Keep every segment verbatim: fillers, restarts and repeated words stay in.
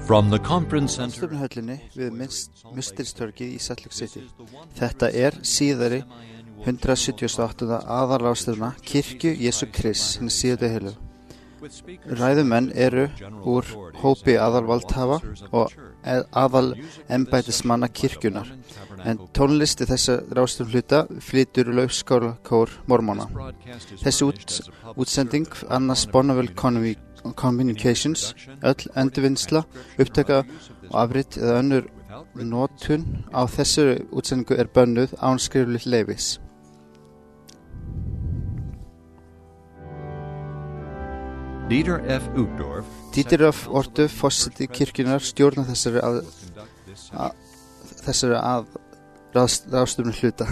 From the conference center Ráðstefnuhöllinni við Musteristorgið í Salt Lake City. Þetta er síðari hundrað sjötugasta og áttunda aðalráðstefna Kirkju Jesú Krists hins síðari heilu. Ræðumenn eru úr hópi aðalvaldhafa og aðal embættismanna kirkjunnar, en tónlisti þessa ráðstefnuhluta flytur Laufskálakór Mormona. Þessi út, útsending annars Bonneville Communications, öll endurvinnsla, upptaka og afrit eða önnur notun á þessu útsendingu er bönnuð án skriflegs leyfis. Dieter F. Uchtdorf Dieter F. Uchtdorf, forseti kirkjunnar, stjórnar þessari að, að, þessari að ráðstefnu hluta.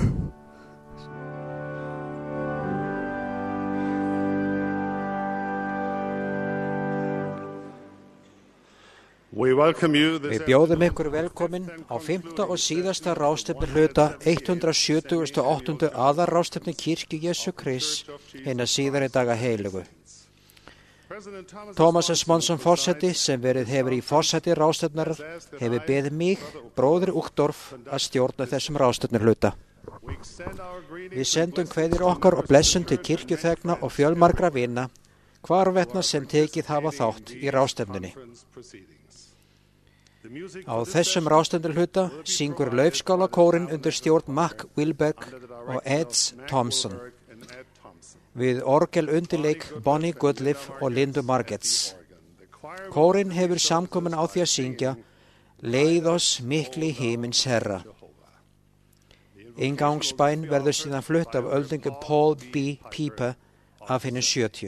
Við bjóðum ykkur velkomin á fimmta og síðasta ráðstefnu hluta hundrað sjötugasta og áttunda aðalráðstefnu Kirkju Jesú Krists hinna síðari daga heilugu. Thomas S. Monson forseti, sem verið hefur í forseti ráðstefnar, hefur beðið mig, bróðir Uchtdorf, að stjórna þessum ráðstefnu hluta. Við sendum kveðjur okkar og blessun til kirkjuþegna og fjölmargra vina, hvarvetna sem tekið hafa þátt í ráðstefnunni. Á þessum ráðstefnuhluta syngur Laufskálakórinn undir stjórn Mac Wilberg og Eds Thompson. Við orgel undirleik Bonnie Goodliff og Lindu Margetts. Kórinn hefur samkomin á því að syngja Leið oss mikli himins herra. Inngangsbæn verður síðan flutt af öldungum Paul B. Piper af hinni sjötíu.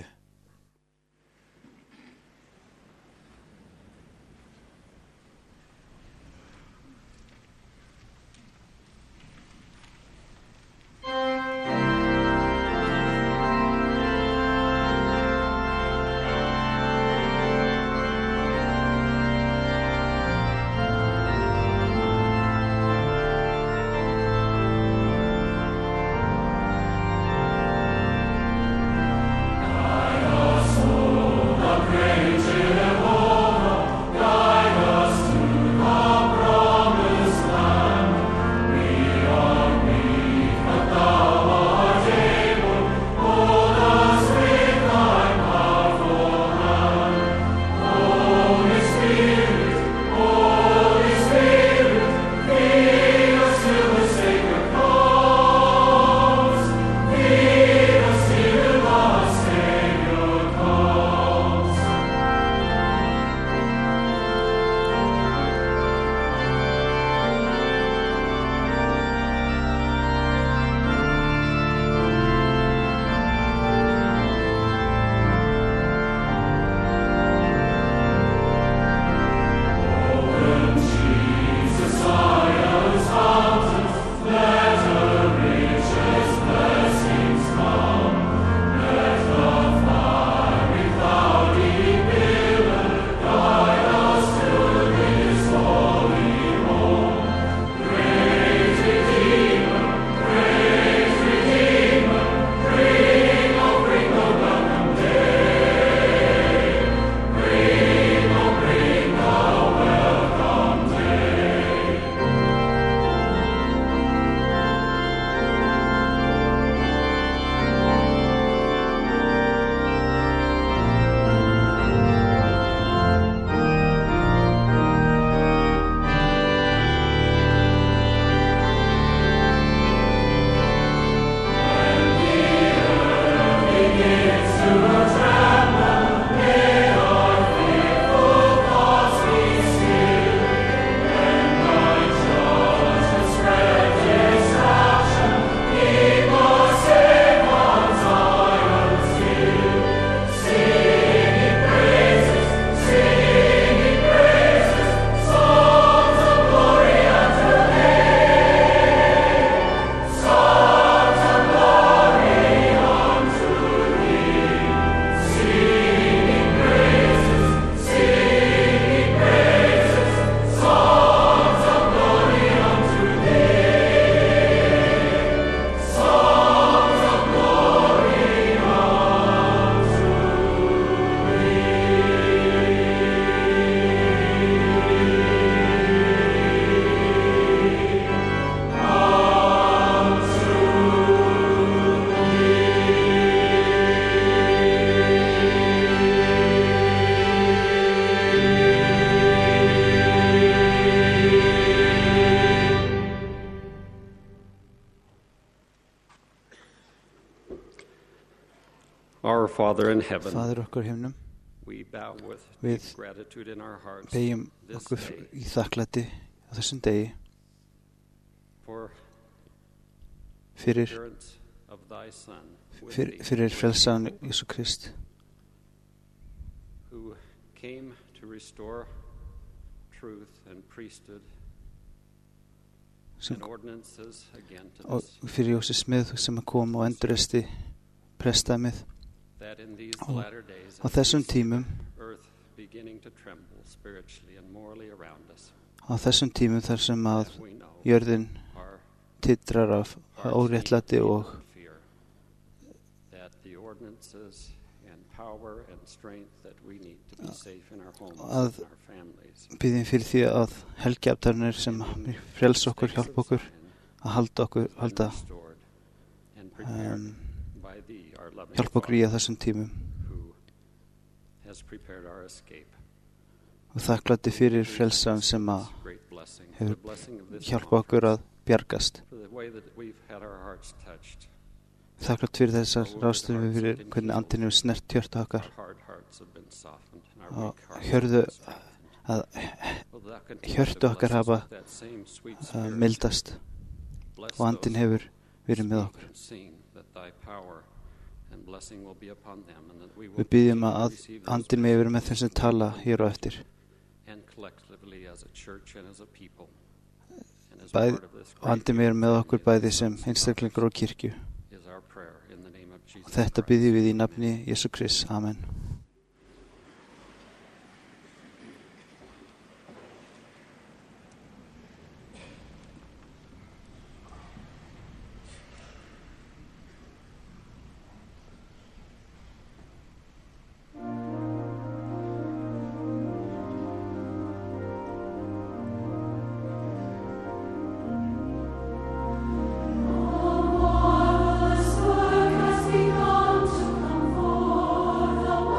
I Father in heaven, Faðir okkar í himnum, we bow with Við deep gratitude in our hearts beygjum this okkur day í þakklæti á þessum degi for fyrir, appearance of thy Son with fyrir, thee, fyrir frelsaðan Jesú Krist who came to restore truth and priesthood sem, and ordinances again to og this, fyrir Jósef Smið sem kom og endurresti prestdæmið that in these og latter days á as þessum we see tímum earth beginning to tremble spiritually and morally around us, á þessum tímum þar sem að that we know jörðin our titrar af hearts óréttlæti need og to fear, that the ordinances and power and strength that we need to be safe in our homes að and our families biðjum fyrir því að helgiaftarnir sem frels okkur, hjálpa okkur að halda okkur, halda restored and prepared um, by thee, our loving hjálpa okkur í Father, að þessum tímum who has prepared our escape. og þakklæti fyrir frelsaðan sem að Great blessing, hefur the blessing of this hjálpa okkur að bjargast. for the way that we've had our hearts touched. Þakklæti fyrir þessar ráðstöfum fyrir hvernig andinn hefur snert hjörtu okkar Our hard hearts have been softened and our og weak hearts hjörðu have been strengthened. að Will thou continue hjörtu to okkar bless us hafa with that same sweet uh, spirit? mildast Bless og andinn those hefur verið með speak okkur. and sing, that thy power and blessing will be upon them, and that we will Við byggjum continue to að receive those andinn með verið með blessings þeim sem tala hér og eftir. and collectively as a church and as a people and as Bæði, part of this og great andinn með verið með okkur bæði sem einstaklingur og kirkju. is our prayer in the name of Jesus Og þetta Christ. byggjum við í nafni Jesú Krist. Amen. Marvelous work has begun to come forth.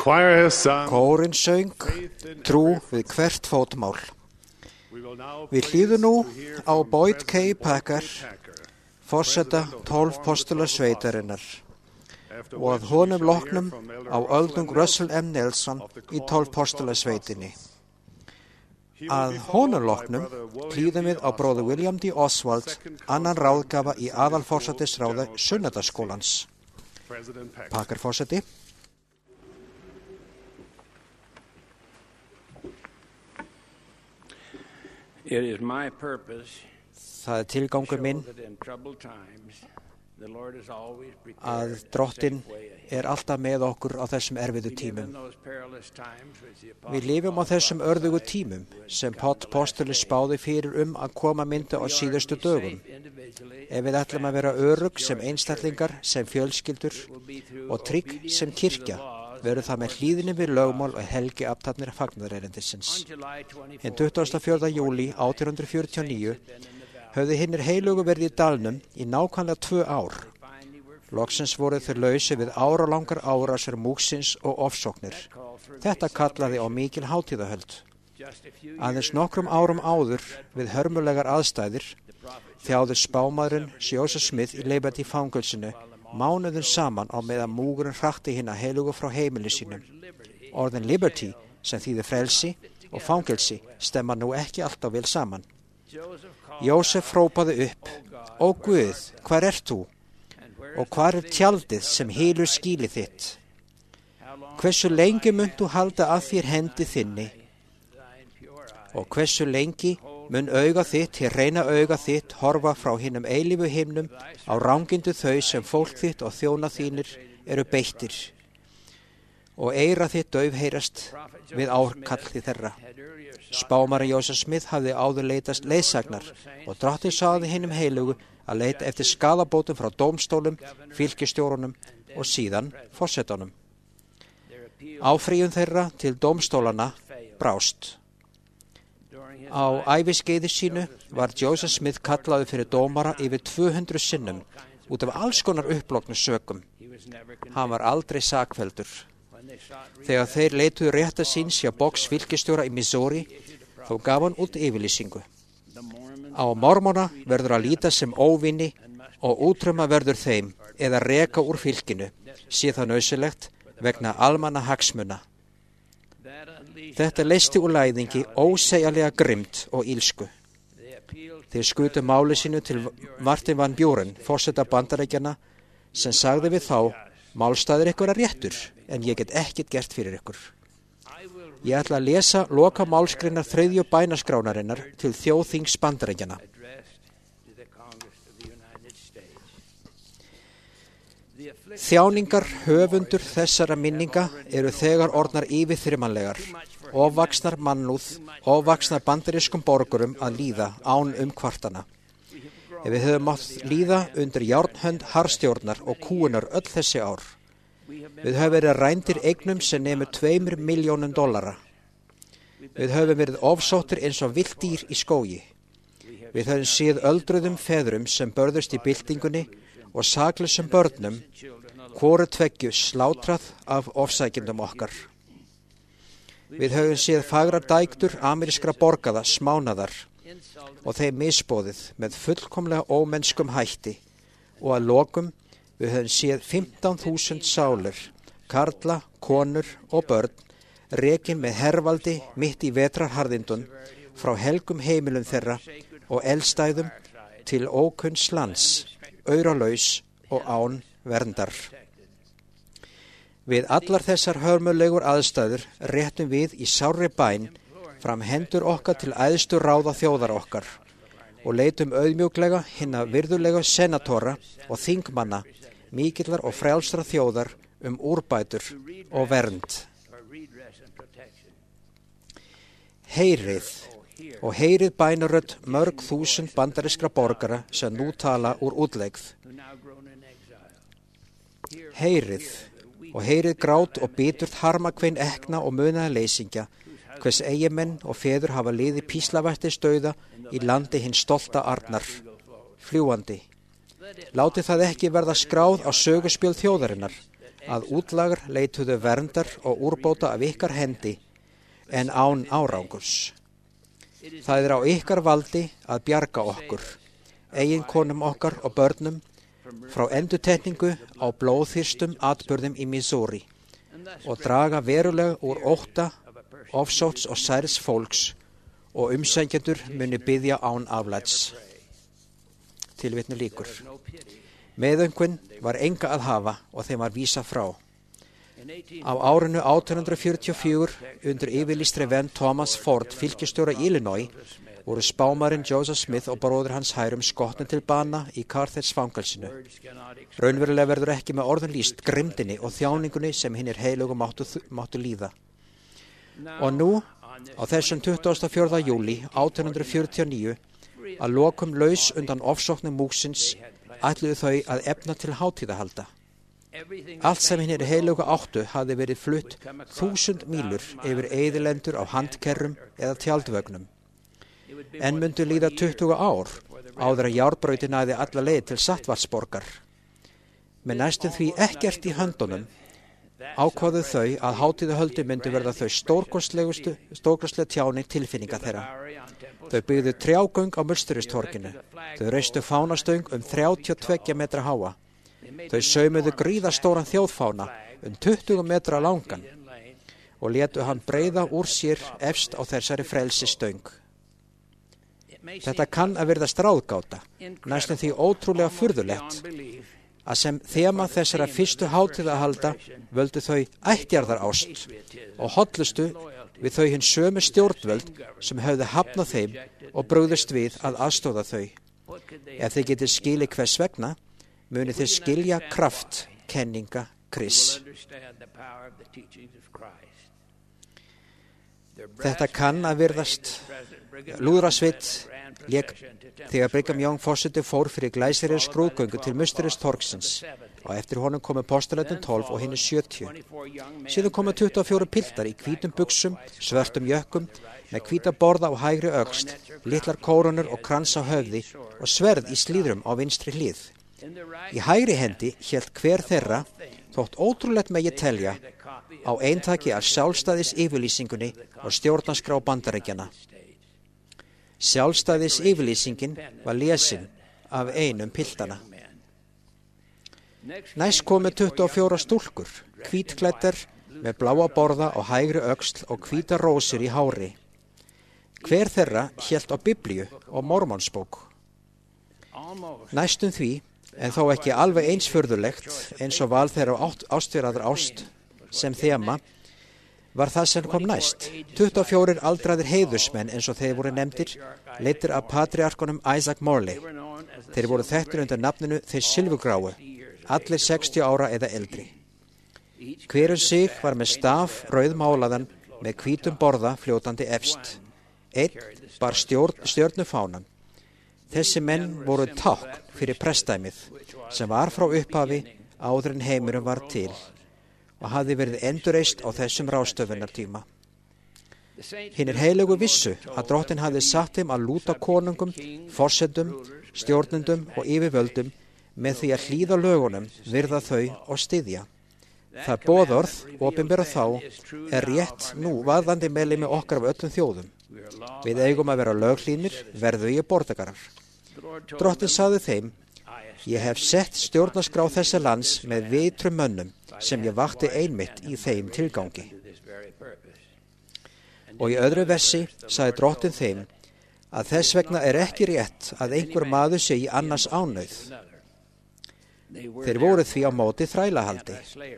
choir has sung. Kórinn söng trú við hvert fótmál. We will now Við hlýðum nú á Boyd K. Packer, forseta tólf postula sveitarinnar, og að honum loknum á öldung Russell M. Nelson í tólf postula sveitinni. Að honum loknum hlýðum við á bróður William D. Oswald, annan ráðgjafa í aðalforsetisráði Sunnadaskólans. Packer forseti. It is my purpose Það er tilgangur minn that in troubled times the Lord is always að prepared to drottin save way ahead. er alltaf með okkur á þessum erfiðu We live tímum. in those perilous times which the Við apostle lifum á Paul þessum örðugu prophesied tímum would sem come Páll the last postuli days. spáði fyrir um að koma myndu á We are to síðustu be dögum. safe individually Ef við as ætlum að vera families, örugg sem secure as einstaklingar, sem fjölskyldur It will be through og trygg obedience sem to the kirkja, laws verður það með hlýðinni við lögmál og helgi aftatnir fagnaðarerindisins. On July twenty-fourth, En tuttugasta og fjórða júlí átján hundruð fjörutíu og níu höfðu hinnir heilugu verið í dalnum í nákvæmlega tvö ár. Loksins voru þau lausi við áralangar árásir múksins og ofsóknir. Þetta kallaði á mikil hátíðahöld. Aðeins nokkrum árum áður við hörmulegar aðstæðir þjáði spámaðurinn Joseph Smith í Liberty fangelsinu mánuðum saman á meðan múgurinn hrakti hina heilugu frá heimili sínum. Orðin Liberty, sem þýðir frelsi, og fangelsi stemma nú ekki alltaf vel saman. Jósef hrópaði upp: Ó Guð, hvar ert þú? Og hvar er tjaldið sem hylur skýlið þitt? Hversu lengi munt þú halda að þér hendi þinni? Og hversu lengi mun auga þitt, hér reyna auga þitt, horfa frá hinum eilífu himnum á rangindu þau sem fólk þitt og þjóna þínir eru beittir, og eyra þitt daufheyrast við árkalli þeirra. Spámari Jósef Smith hafði áður leitast leiðsagnar og drottinn sagði hinum heilugu að leita eftir skaðabótum frá dómstólum, fylkistjórunum og síðan forsetunum. Áfrýjun þeirra til dómstólana brást. Á æviskeiði sínu var Joseph Smith kallaði fyrir dómara yfir tvö hundruð sinnum út af alls konar upploknu sökum. Hann var aldrei sakfelldur. Þegar þeir leituðu rétta síns hjá Box fylkistjóra í Missouri, þó gaf hann út yfirlýsingu. Á mormona verður að líta sem óvinni og útruma verður þeim eða reka úr fylkinu, sé það nauðsynlegt vegna almanna hagsmuna. Þetta leysti úr læðingi ósegjanlega grimmd og ílsku. Þeir skutu máli sínu til Martin Van Buren, forseta Bandaríkjanna, sem sagði við þá: Málstaður ykkur er réttur, en ég get ekkert gert fyrir ykkur. Ég ætla að lesa loka málskreinar þriðju bænaskránarinnar til þjóðþings Bandaríkjanna. Þjáningar höfundur þessara minninga eru þegar orðnar yfirþyrmanlegar, ofvaxnar mannúð, ofvaxnar bandarískum borgurum að líða án umkvartana. Ef við höfum mátt líða undir járnhönd harðstjórnar og kúunar öll þessi ár, við höfum verið rændir eignum sem nemur tveimur miljónum dollara. Við höfum verið ofsóttir eins og villt dýr í skógi. Við höfum séð öldruðum feðrum sem börðust í byltingunni og sakleysum börnum, hvoru tveggju slátrað af ofsækjendum okkar. Við höfum séð fagrar dægtur amerískra borgaða smánaðar og þeim misboðið með fullkomlega ómennskum hætti, og að lokum við höfum séð fimmtán þúsund sálir, karla, konur og börn, rekin með hervaldi mitt í vetrarharðindun frá helgum heimilum þeirra og eldstæðum til ókunns lands, auralaus og án verndar. Við allar þessar hörmulegur aðstæður réttum við í sárri bæn fram hendur okkar til æðstu ráða þjóðar okkar og leitum auðmjúklega hinna virðulega senatora og þingmanna, mikillar og frjálsra þjóðar um úrbætur og vernd. Heyrið og heyrið bænarödd mörg þúsund bandarískra borgara sem nú tala úr útlegð. Heyrið og heyrið grát og biturt harmakvein ekna og munaða leysingja, hvers eigimenn og feður hafa liði píslavættist dauða í landi hins stolta arnar, fljúandi. Láti það ekki verða skráð á söguspjöld þjóðarinnar að útlagar leituðu verndar og úrbóta af ykkar hendi en án árangurs. Það er á ykkar valdi að bjarga okkur, eiginkonum okkar og börnum, frá endurtekningu á blóðþyrstum atburðum í Missouri og draga verulega úr ótta, ofsóts og særs fólks og umsækjendur muni biðja án aflæts. Tilvitnu lýkur. Meðöngun var enga að hafa og þeim var vísað frá. Á árinu átján hundrað fjörutíu og fjögur undir yfirlýstri venn Thomas Ford fylkistjóra í Illinois voru spámarinn Joseph Smith og bróður hans Hiram skotnir til bana í Carthage fangelsinu. Raunverulega verður ekki með orðun lýst grimmdinni og þjáningunni sem hinnir heilugu máttu, máttu líða. Og nú, á þessum tuttugasta og fjórða júlí átján hundrað fjörutíu og níu, að lokum laus undan ofsóknum múksins, ætluðu þau að efna til hátíðahalda. Allt sem hinnir heilugu áttu hafði verið flutt þúsund mílur yfir eyðilendur á handkerrum eða tjaldvögnum. En myndu líða tuttugu ár áður að járnbrautin næði alla leið til Sattvarsborgar. Með næstum því ekkert í höndunum ákváðu þau að hátíðahöldi myndu verða þau stórkostlega tjáni tilfinninga þeirra. Þau byggðu trjágöng á Musteristorginu. Þau reistu fánastöng um þrjátíu og tveggja metra háa. Þau saumuðu gríðastóran þjóðfána um tuttugu metra langan og létu hann breiða úr sér efst á þessari frelsisstöng. Þetta kann að virðast ráðgáta, næstum því ótrúlega furðulegt, að sem þema þessara fyrstu hátíðahalda völdu þau ættjarðarást og hollustu við þau hinn sömu stjórnvöld sem höfðu hafnað þeim og brugðust við að aðstóða þau. Ef þið getið skilið hvers vegna, muni þið skilja kraft kenninga Krists. Þetta kann að virðast lúðrasveit lék þegar Brigham Young forseti fór fyrir glæsilegri skrúðgöngu til Musteristorgsins og eftir honum komu postulætin tólf og hinni sjötíu. Síðan komu tuttugu og fjórir piltar í hvítum buxum, svörtum jökkum, með hvíta borða og hægri öxl, litlar kórónur og krans á höfði og sverð í slíðrum á vinstri hlið. Í hægri hendi hélt hver þeirra, þótt ótrúlegt megi telja, á eintaki af sjálfstæðis yfirlýsingunni og stjórnarskrá Bandaríkjanna. Sjálfstæðis yfirlýsingin var lesin af einum piltana. Næst komu tuttugu og fjórar stúlkur, hvítklæddar með bláa borða og hægri öxl og hvíta rósir í hári. Hver þeirra hélt á Biblíu og Mormonsbók. Næstum því, en þó ekki alveg eins furðulegt eins og val þeirra ástverðar ást sem þema, var það sem kom næst. tuttugu og fjórir aldraðir heiðursmenn eins og þeir voru nefndir, leiddir af patriarkonum Isaac Morley. Þeir voru þekktir undir nafninu þeir silfurgráu, allir sextíu ára eða eldri. Hver um sig var með staf rauðmálaðan með hvítum borða fljótandi efst. Einn bar stjörnufánan. Þessi menn voru tákn fyrir prestdæmið sem var frá upphafi áður en heimurum var til og hafði verið endurreist á þessum ráðstöfunartíma. Hinnir heilögu vissu að drottin hafði satt þeim að lúta konungum, forsetum, stjórnendum og yfirvöldum með því að hlýða lögunum, virða þau og styðja. Það boðorð, opinbera þá, er rétt nú varðandi meðlimi okkar af öllum þjóðum. Við eigum að vera löghlýðnir, verðugir borgarar. Drottin sagði þeim, ég hef sett stjórnarskrá þessa lands með vitrum mönnum sem ég vakti einmitt í þeim tilgangi. Og í öðru versi sagði drottin þeim að þess vegna er ekki rétt að einhver maður sé í annars ánauð. Þeir voru því á móti þrælahaldi.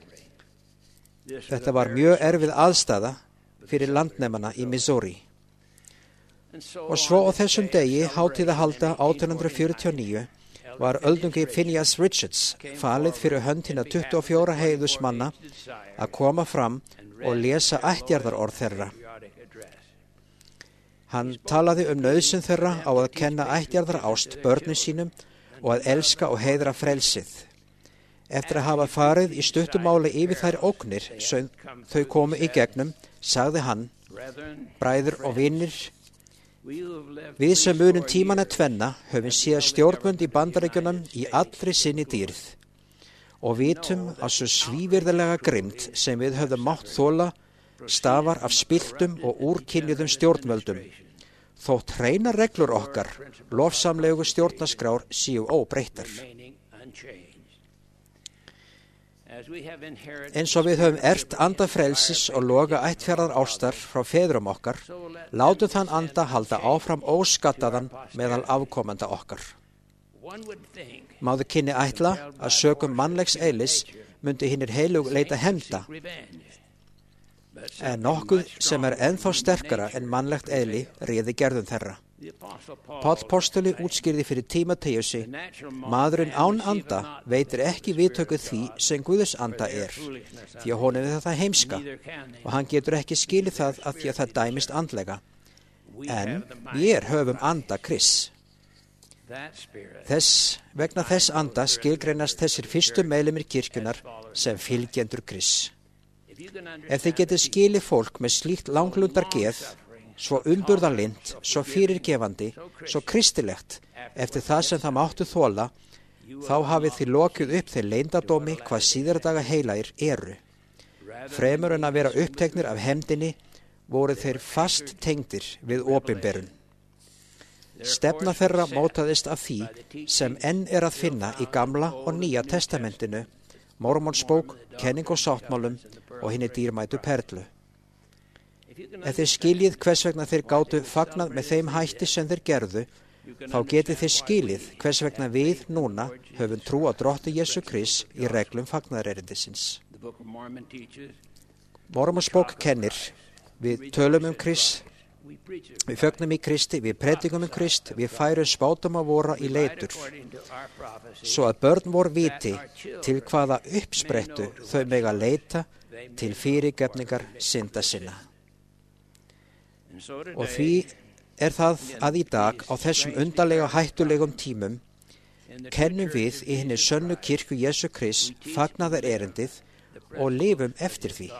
Þetta var mjög erfið aðstaða fyrir landnemana í Missouri. Og svo á þessum degi hátíðahalda átján hundrað fjörutíu og níu var öldungi Phineas Richards falið fyrir hönd hinna tuttugu og fjóra heiðusmanna að koma fram og lesa ættjarðarorð þeirra. Hann talaði um nauðsyn þeirra á að kenna ættjarðarást börnum sínum og að elska og heiðra frelsið. Eftir að hafa farið í stuttumáli yfir þær ógnir sem þau komu í gegnum, sagði hann, bræður og vinir, við sem munum tímana tvenna höfum séð stjórnvöld í Bandaríkjunum í allri sinni dýrð og vitum að svo svívirðilega grimmd sem við höfum mátt þola stafar af spilltum og úrkynjuðum stjórnvöldum, þótt hreinar reglur okkar, lofsamlegu stjórnarskrár séu óbreyttar. Eins og við höfum ert anda frelsis og loga ættfjarðar ástar frá feðrum okkar, látum þann anda halda áfram óskattaðan meðal afkomenda okkar. Máðu kynni ætla að sökum mannlegs eðlis myndi hinnir heilug leita hefnda, en nokkuð sem er ennþá sterkara en mannlegt eðli réði gerðum þeirra. Páll postuli útskýrði fyrir Tímóteusi: maðurinn án anda veitir ekki viðtökuð því sem Guðs anda er, því að honum er þetta heimska, og hann getur ekki skilið það að því að það dæmist andlega. En við höfum anda Krists. Þess vegna þess anda skilgreinast þessir fyrstu meðlimir kirkjunar sem fylgjendur Krists. Ef þið getið skilið fólk með slíkt langlundar geð, svo umburðarlynt, svo fyrirgefandi, svo kristilegt, eftir það sem það máttu þola, þá hafið þið lokið upp þeir leyndardómi hvað síðardaga heilagir eru. Fremur en að vera uppteknir af hefndinni, voru þeir fast tengdir við opinberun. Stefna þeirra mótaðist af því sem enn er að finna í Gamla og Nýja testamentinu, Mormonsbók, kenning og sáttmálum og hinni dýrmætu perlu. Ef þið skiljið hvers vegna þeir gátu fagnað með þeim hætti sem þeir gerðu, þá getið þið skilið hvers vegna við núna höfum trú á Drotti Jesú Krist í reglum fagnaðarerindisins. Mormonsbók kennir: við tölum um Krist, við fögnum í Kristi, við predikum um Krist, við færum spádóma vora í leitur, svo að börn vor viti til hvaða uppsprettu þau mega leita til fyrirgefningar synda sinna. Og því er það að í dag, á þessum undarlega hættulegum tímum, kennum við í hinni sönnu kirkju Jesú Krist fagnaðar erindið og lifum eftir því.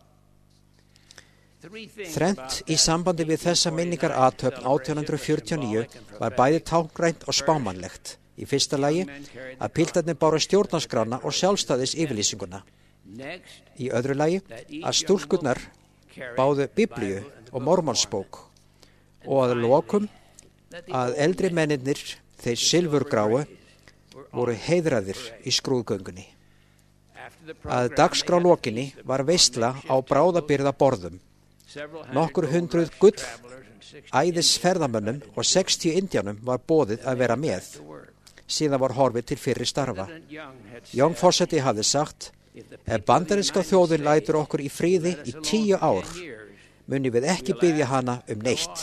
Þrennt í sambandi við þessa minningar athöfn átján hundruð fjörutíu og níu var bæði táknrænt og spámannlegt. Í fyrsta lagi að piltarnir báru stjórnarskrána og sjálfstæðis yfirlýsinguna. Í öðru lagi að stúlkurnar báðu Biblíu og Mormonsbók, og að lokum að eldri mennirnir, þeir silfurgráu, voru heiðraðir í skrúðgöngunni. Að dagskrá lokinni var veisla á bráðabirgða borðum. Nokkur hundruð gull æðis ferðamönnum og sextíu indjánum var boðið að vera með. Síðan var horfið til fyrri starfa. Young forseti hafði sagt: ef bandaríska þjóðin lætur okkur í fríði í tíu ár, muni við ekki biðja hana um neitt.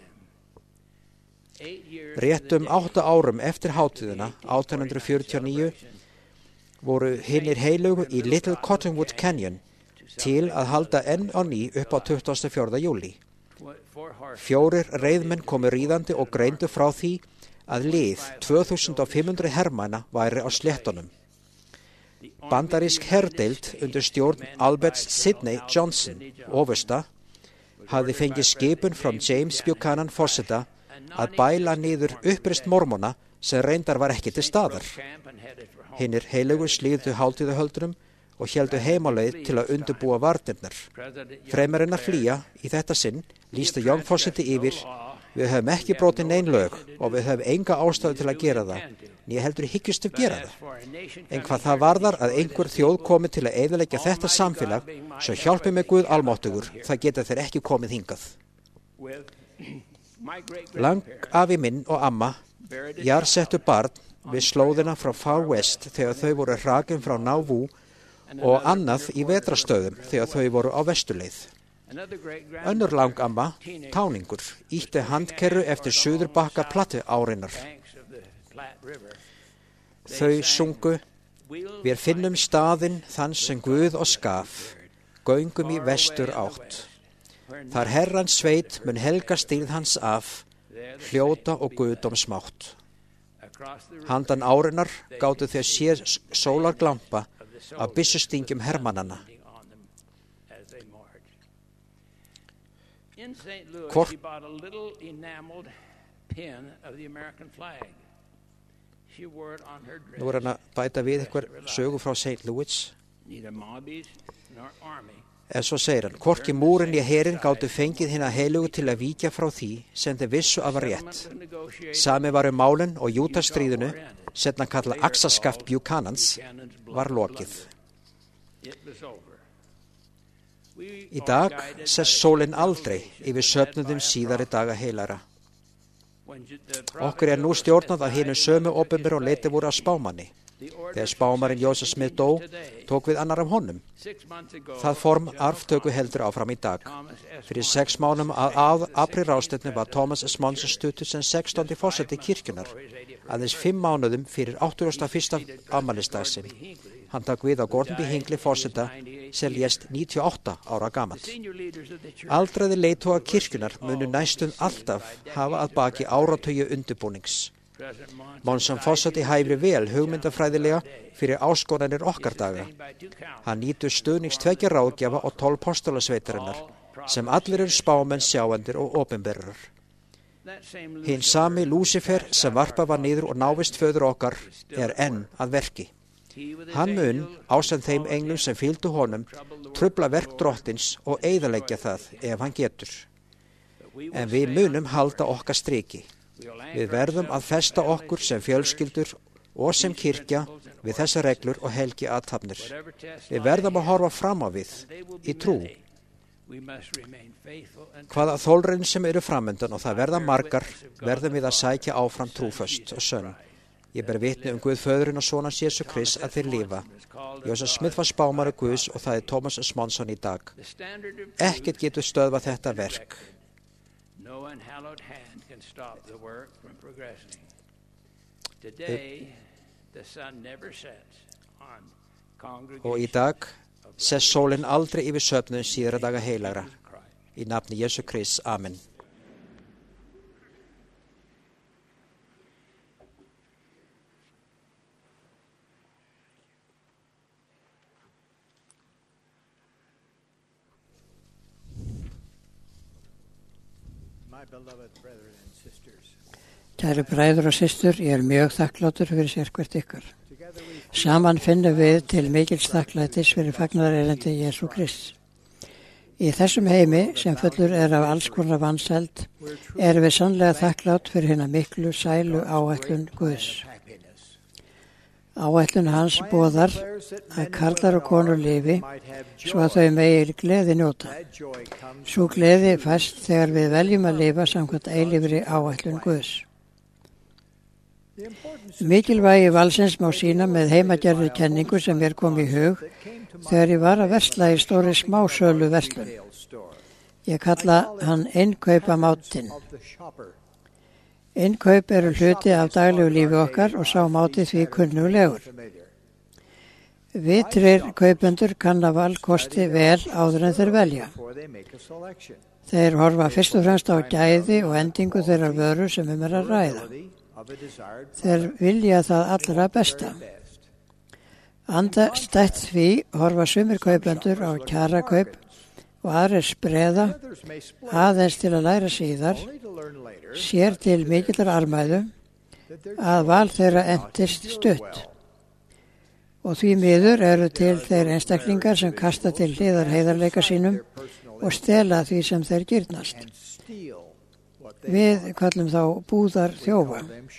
Réttum átta árum eftir hátíðina, átján hundruð fjörutíu og níu, voru hinnir heilugu í Little Cottonwood Canyon til að halda enn á ný upp á tuttugasta og fjórða júlí. Fjórir reiðmenn komu ríðandi og greindu frá því að lið tvö þúsund fimm hundruð hermanna væri á sléttunum. Bandarísk herdeild undir stjórn Albert Sidney Johnson, ofursta, hafði fengið skipun frá James Buchanan forseta að bæla niður uppreist mormona sem reyndar var ekki til staðar. Hinnir heilugu slíðu hátíðahöldunum og héldu heimaleið til að undirbúa varnirnar. Fremur en að flýja í þetta sinn lýsti Young forseti yfir: við höfum ekki brotið nein lög og við höfum enga ástæðu til að gera það, né heldur hyggjumst við gera það. En hvað það varðar að einhver þjóð komi til að eyðileggja þetta samfélag, svo hjálpi mig Guð almáttugur, það geta þeir ekki komið hingað. Langafi minn og amma jarðsettu barn við slóðina frá Far West þegar þau voru hrakin frá Nauvoo og annað í vetrastöðum þegar þau voru á vesturleið. Önnur langamma, táningur, ýtti handkerru eftir suðurbakka Platte árinnar. Þau sungu: við finnum staðinn þann sem Guð og skaf, göngum í vestur átt. Þar Herrans sveit mun helga stíð hans af, hljóta og guðdómsmátt. Handan árinnar gátu þeir séð sólarglampa af byssustingjum hermannanna. Hvort She wore it on her dress. Nú er hann að bæta við eitthvað sögu frá Saint Louis. Neither mobbies nor army. En svo segir hann, hvorki múrin í herinn gátu fengið hina heilugu til að víkja frá því sem þeir vissu að var rétt. Sami var um málin og Júdastríðinu, setna kalla axaskaft Buchanans, var lokið. Í dag sest sólin aldrei yfir söfnuðum síðari daga heilara. Okkur er nú stjórnað af hinu sömu opinberu og leitið voru að spámanni. Þegar spámarinn Joseph Smith dó, tók við annar af honum. Það form arftöku heldur áfram í dag. Fyrir sex mánum að, að apríl ráðstefnu var Thomas S. Monson stuttur sem sextándi forseti kirkjunar, aðeins fimm mánuðum fyrir áttugasta og fyrsta afmælisdag sinn. Hann tók við á Gordon B. Hinckley forseta sem lést níutíu og átta ára gamall. Aldraði leiðtogar kirkjunar munu næstum alltaf hafa að baki áratugi undirbúnings. Monson forseti hæfri vel hugmyndafræðilega fyrir áskoranir okkar daga. Hann nýtur stuðnings tveggja ráðgjafa og tólf postulasveitarinnar, sem allir eru spámenn, sjáendir og opinberar. Hinn sami Lúsifer sem varpa var niður og návist föður okkar er enn að verki. Hann mun, ásamt þeim englum sem fylgdu honum, trufla verk drottins og eyðileggja það ef hann getur. En við munum halda okkar striki. Við verðum að festa okkur sem fjölskyldur og sem kirkja við þessar reglur og helgi athafnir. Við verðum að horfa fram á við í trú. Hvaða þolrein sem eru framöndan og það verða margar, verðum við að sækja áfram trúföst og sönn. Ég ber vitni um Guð föðurinn og sonans Jésu Krist að þeir lifa. Joseph Smith var spámari Guðs og það er Thomas S. Monson í dag. Ekkert getur stöðvað þetta verk. No unhallowed hand can stop the work from progressing. Today, the sun never sets on Og í dag sest sólin aldrei yfir söfnuðum síðara daga heilagra. Í nafni Jésu Krist. Amen. Kæru bræður og systur, ég er mjög þakklátur fyrir sérhvert ykkar. Saman finnum við til mikils þakklætis fyrir fagnaðarerendi Jesú Krists. Í þessum heimi sem fullur er af alls konar vansæld, erum við sannlega þakklátt fyrir hina miklu sælu áætlun Guðs. Áætlun hans boðar að karlar og konur lifi svo að þau megi gleði njóta. Sú gleði fæst þegar við veljum að lifa samkvæmt eilífri áætlun Guðs. Mikilvægi valsins má sýna með heimagerðri kenningu sem mér kom í hug þegar ég var að versla í stóri smásölu verslun. Ég kalla hann innkaupamáttinn. Innkaup eru hluti af daglegu lífi okkar og sá máti því kunnuglegur. Vitrir kaupendur kanna valkosti vel áður en þeir velja. Þeir horfa fyrst og fremst á gæði og endingu þeirra vöru sem um er að ræða. Þeir vilja það allra besta. Andstætt því horfa sumir kaupendur á kjarakaup og aðrir spreða aðeins til að læra síðar, sér til mikillar armæðu, að val þeirra entist stutt. Og því miður eru til þeir einstaklingar sem kasta til hliðar heiðarleika sínum og stela því sem þeir girnast. Við kallum þá búðar þjófa.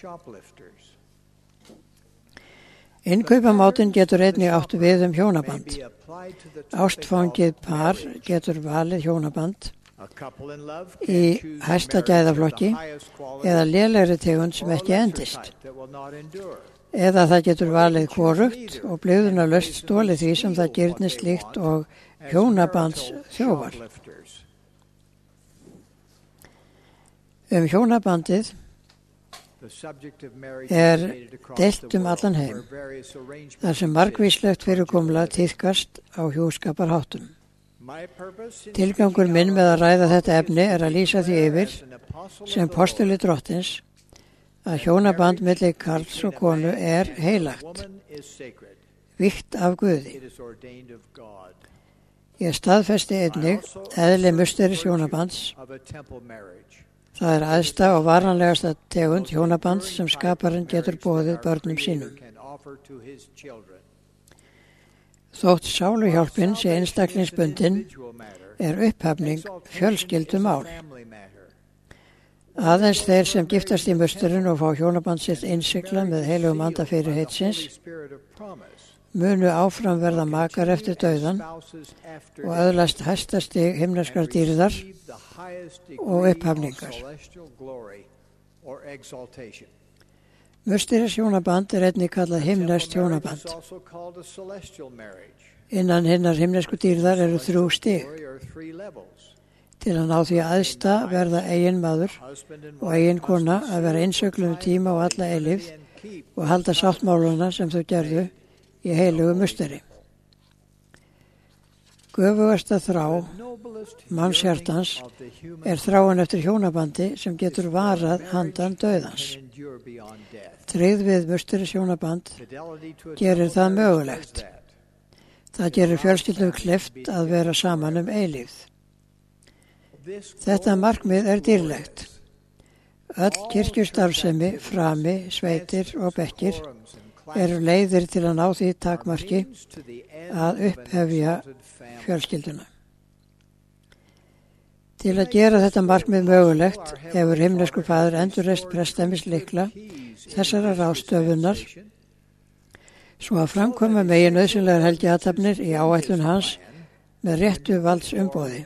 Innkaupamáttinn getur einnig átt við um hjónaband. Ástfangið par getur valið hjónaband í hæsta gæðaflokki eða lélegri tegund sem ekki endist. Eða það getur valið hvorugt og blygðunarlaust stolið því sem það girnist líkt og hjónabands þjófar. Um hjónabandið er deilt um allan heim, þar sem margvíslegt fyrirkomulag tíðkast á hjúskaparháttum. Tilgangur minn með að ræða þetta efni er að lýsa því yfir sem postuli drottins að hjónaband milli karls og konu er heilagt, vígt af Guði. Ég staðfesti einnig eðli musteris hjónabands Það er æðsta og varanlegasta tegund hjónaband sem skaparinn getur boðið börnum sínum. Þótt sáluhjálpin sé einstaklingsbundin er upphafning fjölskyldumál. Aðeins þeir sem giftast í musturinn og fá hjónaband sitt innsiglað með heilugum anda fyrirheitsins munu áfram verða makar eftir dauðan og öðlast hæsta stig himneskrar dýrðar og upphafningar. Musteris hjónaband er einnig kallað himneskt hjónaband. Innan hinnar himnesku dýrðar eru þrjú stig. Til að ná því æðsta verða eigin maður og eigin kona að vera einsöglum tíma og alla eilífð og halda sáttmáluna sem þau gerðu í heilugu musteri. Göfugasta þrá mannshjartans er þráin eftir hjónabandi sem getur varað handan dauðans. Tryggð við musteris hjónaband gerir það mögulegt. Það gerir fjölskyldum kleift að vera saman um eilífð. Þetta markmið er dýrlegt. Öll kirkjustarfsemi, frami, sveitir og bekkir eru leiðir til að ná því takmarki að upphefja fjölskylduna. Til að gera þetta markmið mögulegt hefur himneskur faðir endurreist prestæmislykla þessara ráðstöfunar svo að framkoma megi nauðsynlegar helgiathafnir í áætlun hans með réttu valdsumboði.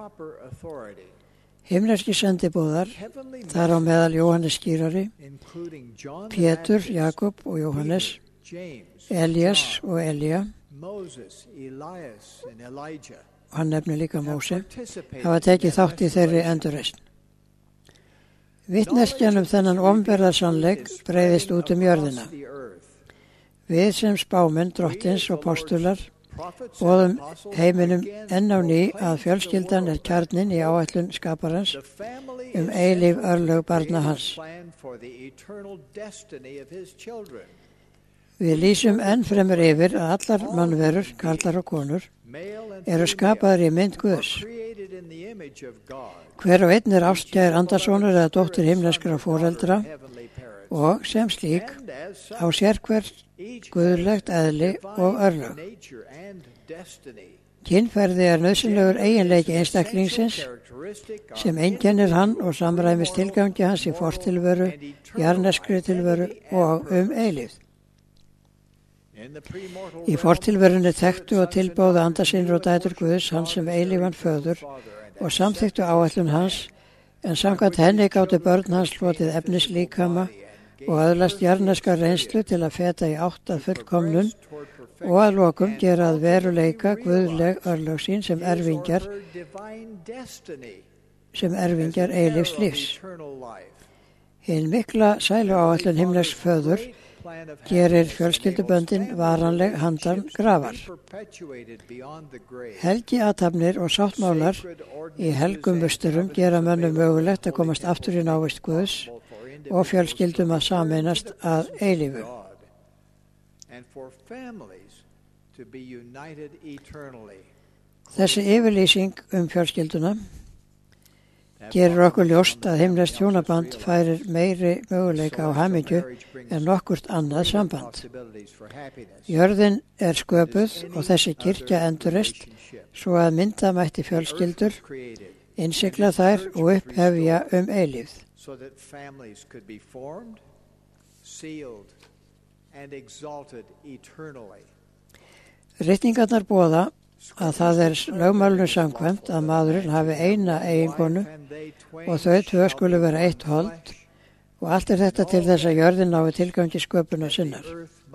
Himneski sendibúðar, þar á meðal Jóhannes skírari, Pétur, Jakob og Jóhannes, Elías og Elía, og hann nefnir líka Móse, hafa tekið þátt í þeirri endurreisn. Vitneskjan um þennan opinberða sannleik breiðist út um jörðina. Við sem spámenn drottins og postular boðum heiminum enn á ný að fjölskyldan er kjarninn í áætlun skaparans um eilíf örlög barna hans. Við lýsum enn fremur yfir að allar mannverur, karlar og konur, eru skapaðar í mynd Guðs. Hver og einn er ástkær andasonur eða dóttir himneskra foreldra og sem slík á sérhver guðlegt eðli og örlög. Kynferði er nauðsynlegur eiginleiki einstaklingsins sem einkennir hann og samræmis tilgangi hans í fortilveru, jarneskri tilveru og um eilífð. Í fortilverunni þekktu og tilbáðu andasinnur og dætur Guðs hans sem eilífan föður og samþyktu áætlun hans, en samkvæmt henni gátu börn hans hlotið efnislíkama og öðlast jarneska reynslu til að feta í átt að fullkomnun og að lokum gera að veruleika guðleg örlög sín sem erfingjar sem erfingjar eilífs lífs. Hinn mikla sælu áætlun himnesks föður gerir fjölskylduböndin varanleg handan grafar. Helgiathafnir og sáttmálar í helgum musterum gera mönnum mögulegt að komast aftur í návist Guðs og fjölskyldum að sameinast að eilífu. Þessi yfirlýsing um fjölskylduna gerir okkur ljóst að himneskt hjónaband færir meiri möguleika á hamingju en nokkurt annað samband. Jörðin er sköpuð og þessi kirkja endurreist svo að mynda mætti fjölskyldur, innsigla þær og upphefja um eilífð. So that families could be formed, sealed, and exalted eternally. Ritningarnar boða að það er lögmálinu samkvæmt að maðurinn hafi eina eiginkonu og þau tvö skulu vera eitt hold og allt er þetta til þess að jörðin nái tilgangi sköpunar sinnar.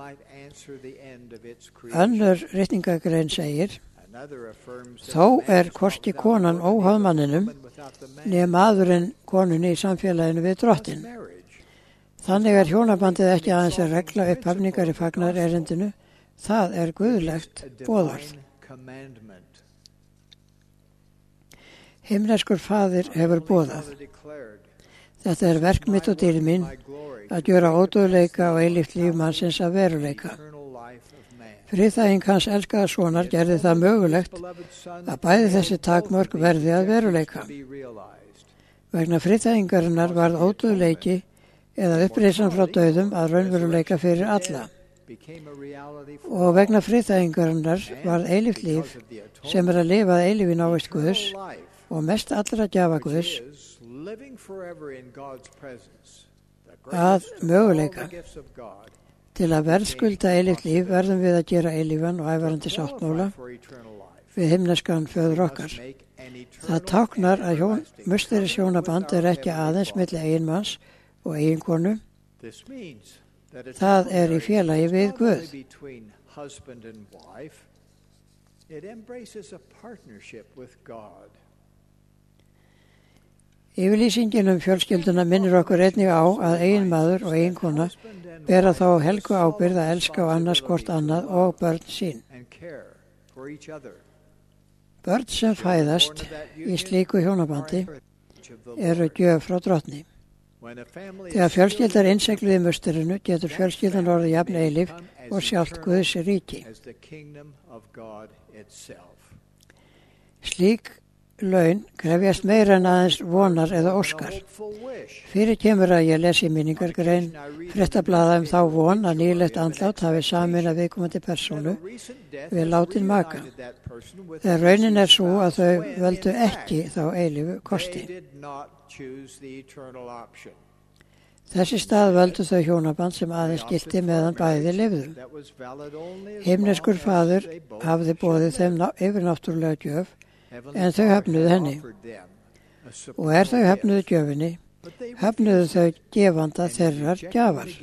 Önnur ritningargrein segir: þó er hvorki konan óháð manninum né maðurinn konunni í samfélaginu við drottin. Þannig er hjónabandið ekki aðeins að regla upphafningar í fagnar erindinu, það er guðlegt boðorð. Himneskur faðir hefur boðað: þetta er verk mitt og dýrð mín að gjöra ódöðleika og eilíft líf mannsins að veruleika. Friðþæging hans elskaða sonar gerði það mögulegt að bæði þessi takmörk verði að veruleika. Vegna friðþægingarinnar varð ódauðleiki eða upprisan frá dauðum að raunveruleika fyrir alla. Og vegna friðþægingarinnar varð eilíft líf sem er að lifa að eilífi návist Guðs og mest allra gjafa Guðs að möguleika. Til að verðskulda eilíft líf verðum við að gera eilífan og ævarandi sáttmála við himneskan föður okkar. Það táknar að hjón, musteris hjónaband er ekki aðeins milli eiginmanns og eiginkonu. Það er í félagi við Guð. Yfirlýsingin um fjölskylduna minnir okkur einnig á að eiginmaður og eiginkona bera þá helgu ábyrgð að elska og annars hvort annað og börn sín. Börn sem fæðast í slíku hjónabandi eru gjöf frá drottni. Þegar fjölskyldan er innsegluð í musturinu getur fjölskyldan orðið jafn eilíf og sjálft Guðs ríki. Slík laun krefjast meira en aðeins vonar eða óskar. Fyrir kemur að ég lesi minningargrein fréttablaða um þá von að nýlegt andlát hafi samin að viðkomandi persónu við látin maka. Þegar raunin er svo að þau völdu ekki þá eilífu kosti. Þessi stað völdu þau hjónaband sem aðeins gilti meðan bæði lifðu. Himneskur faður hafði boðið þeim yfirnáttúrulega gjöf en þau höfnuðu henni. Og er þau höfnuðu gjöfinni, höfnuðu þau gefanda þeirrar gjafar.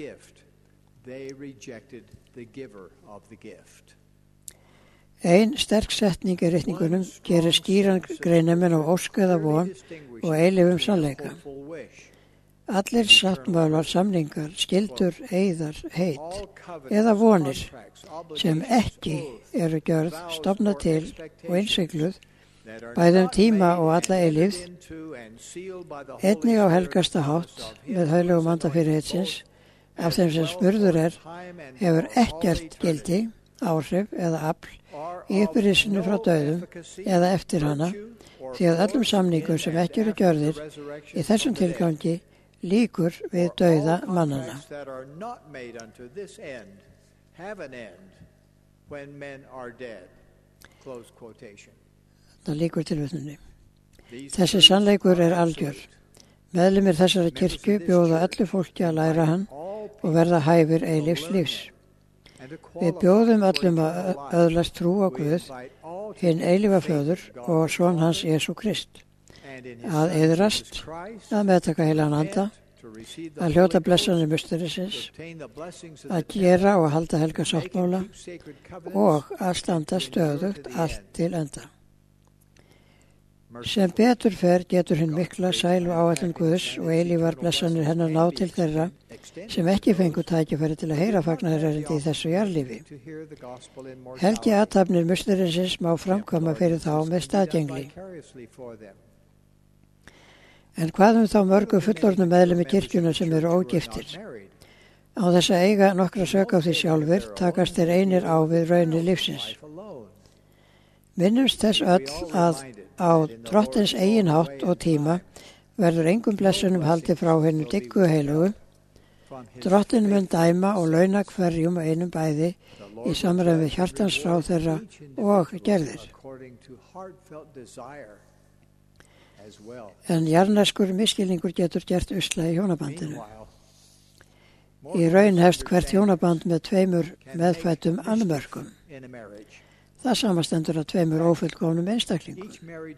Ein sterk setning í ritningunum gerir skýran greinamenn á ósk eða von og eilífum sannleika. Allir sáttmálar, samningar, skyldur, eiðar, heit eða vonir sem ekki eru gjörð, stofna til og innsigluð bæði um tíma og alla eilífð, einnig á helgasta hátt með heilögum anda fyrirheitsins af þeim sem spurður er, hefur ekkert gildi, áhrif eða afl í upprisinu frá dauðum eða eftir hana, því að öllum samningum sem ekki eru gjörðir í þessum tilgangi líkur við dauða mannana. Það líkur tilvitnunni. Þessi sannleikur er algjör. Meðlimir þessara kirkju bjóða öllu fólki að læra hann og verða hæfir eilífs lífs. Við bjóðum öllum að öðlast trú á Guð, hinn eilífa föður og son hans Jesú Krist. Að eyðrast, að meðtaka heilan anda, að hljóta blessanir musterisins, að gera og halda helga sáttmála og að standa stöðugt allt til enda. Sem betur fer getur hinn mikla sæl og áætlun Guðs og eilífar blessanir hennar ná til þeirra sem ekki fengu tækifæri til að heyra fagnaðarerindi í þessu jarðlífi. Helgi athafnir musturinsins má framkvæma fyrir þá með staðgengli. En hvað um þá mörgu fullorðnu meðlimi kirkjuna sem eru ógiftir? Á þess að eiga nokkra sök á því sjálfur takast þeir einir á við raunir lífsins. Minnumst þess öll að á drottins eigin hátt og tíma verður engum blessunum haldið frá hennu diggu heilugu. Drottin mun dæma og launa hverjum og einum bæði í samræmi við hjartans frá þeirra og gerðir. En jarðneskur misskilningur getur gert usla í hjónabandinu. Í raun hefst hvert hjónaband með tveimur meðfættum annmörkum. Það samastendur að tveimur ófullkomnum einstaklingum.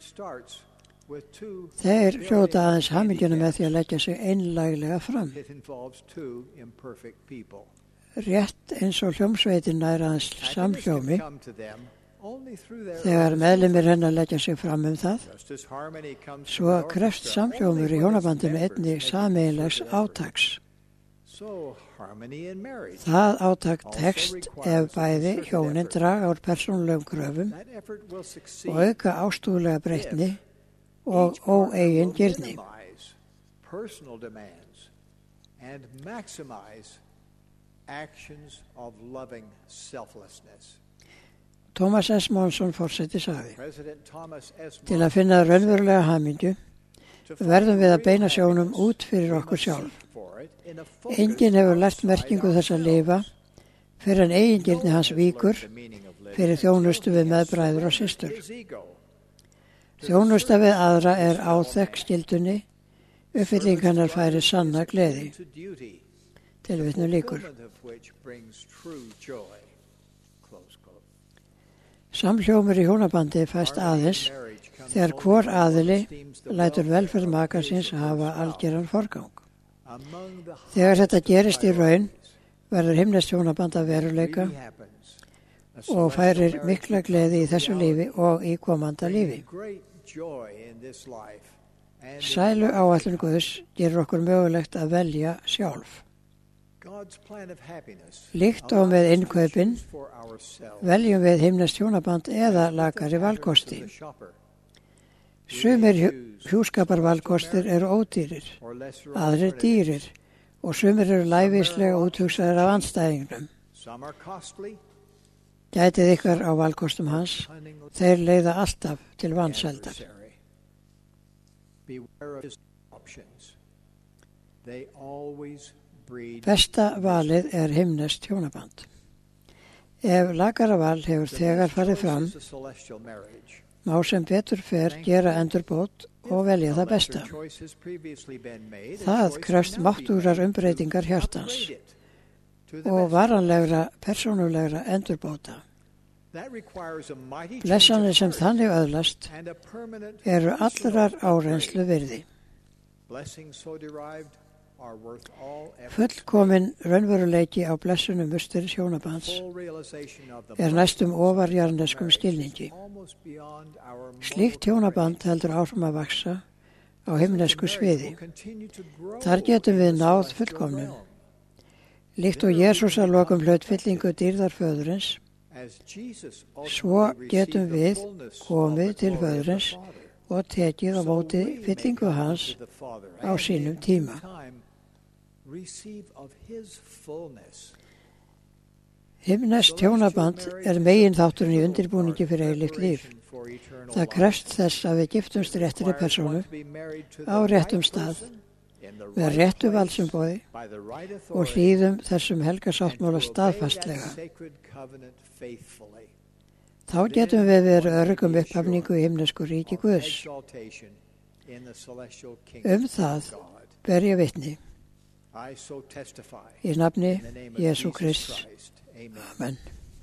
Þeir hljóta aðeins hamingjuna með því að leggja sig einlæglega fram. Rétt eins og hljómsveitin nær aðeins samhljómi, þegar meðlimir hennar leggja sig fram um það, svo krefst samhljómur í hjónabandinu einnig sameiginlegs átaks. Það átak tekst ef bæði hjónin draga úr persónulegum kröfum og auka ástúðlega breytni og óeigin girni. Thomas S. Monson forseti sagði: til að finna raunverulega hamingju verðum við að beina sjónum út fyrir okkur sjálf. Enginn hefur lært merkingu þess að lifa fyrir en eigingirni hans víkur fyrir þjónustu við meðbræður og systur. Þjónusta við aðra er áþekk skyldunni, uppfylling hennar færi sanna gleði. Tilvitnun lýkur. Samhljómur í hjónabandi fæst aðeins þegar hvor aðili lætur velferð maka síns hafa algjöran forgang. Þegar þetta gerist í raun verður himneskt hjónaband að veruleika og færir mikla gleði í þessu lífi og í komanda lífi. Sælu áætlun Guðs gerur okkur mögulegt að velja sjálf. Líkt og með innkaupin veljum við himneskt hjónaband eða lakari valkosti. Sumir hjúskaparvalkostir eru ódýrir, aðrir dýrir og sumir eru læfislega úthugsaðir af andstæðingnum. Gætið ykkar á valkostum hans, þeir leiða alltaf til vanseldar. Besta valið er himneskt hjónaband. Ef lakaraval hefur þegar farið fram, má sem betur fer gera endurbót og velja það besta. Það krefst máttugrar umbreytingar hjartans og varanlegra persónulegra endurbóta. Blessanir sem þannig öðlast eru allrar áreynslu virði. Fullkomin raunveruleiki á blessunum musteris hjónabands er næstum ofarjarneskum skilningi. Slíkt hjónaband heldur áfram að vaksa á himnesku sviði. Þar getum við náð fullkomnum. Líkt og Jesús að lokum hlaut fyllingu dýrðar föðurins, svo getum við komið til föðurins og tekið á móti fyllingu hans á sínum tíma. Himneskt hjónaband er megin þátturinn í undirbúningi fyrir eilíft líf. Það krefst þess að við giftumst réttri persónu á réttum stað, með réttu valsumboði og hlýðum þessum helgasáttmála staðfastlega. Þá getum við verið örugum upphafningu í himnesku ríki Guðs. Um það ber ég vitni. Í nafni Jesú Krists. Amen.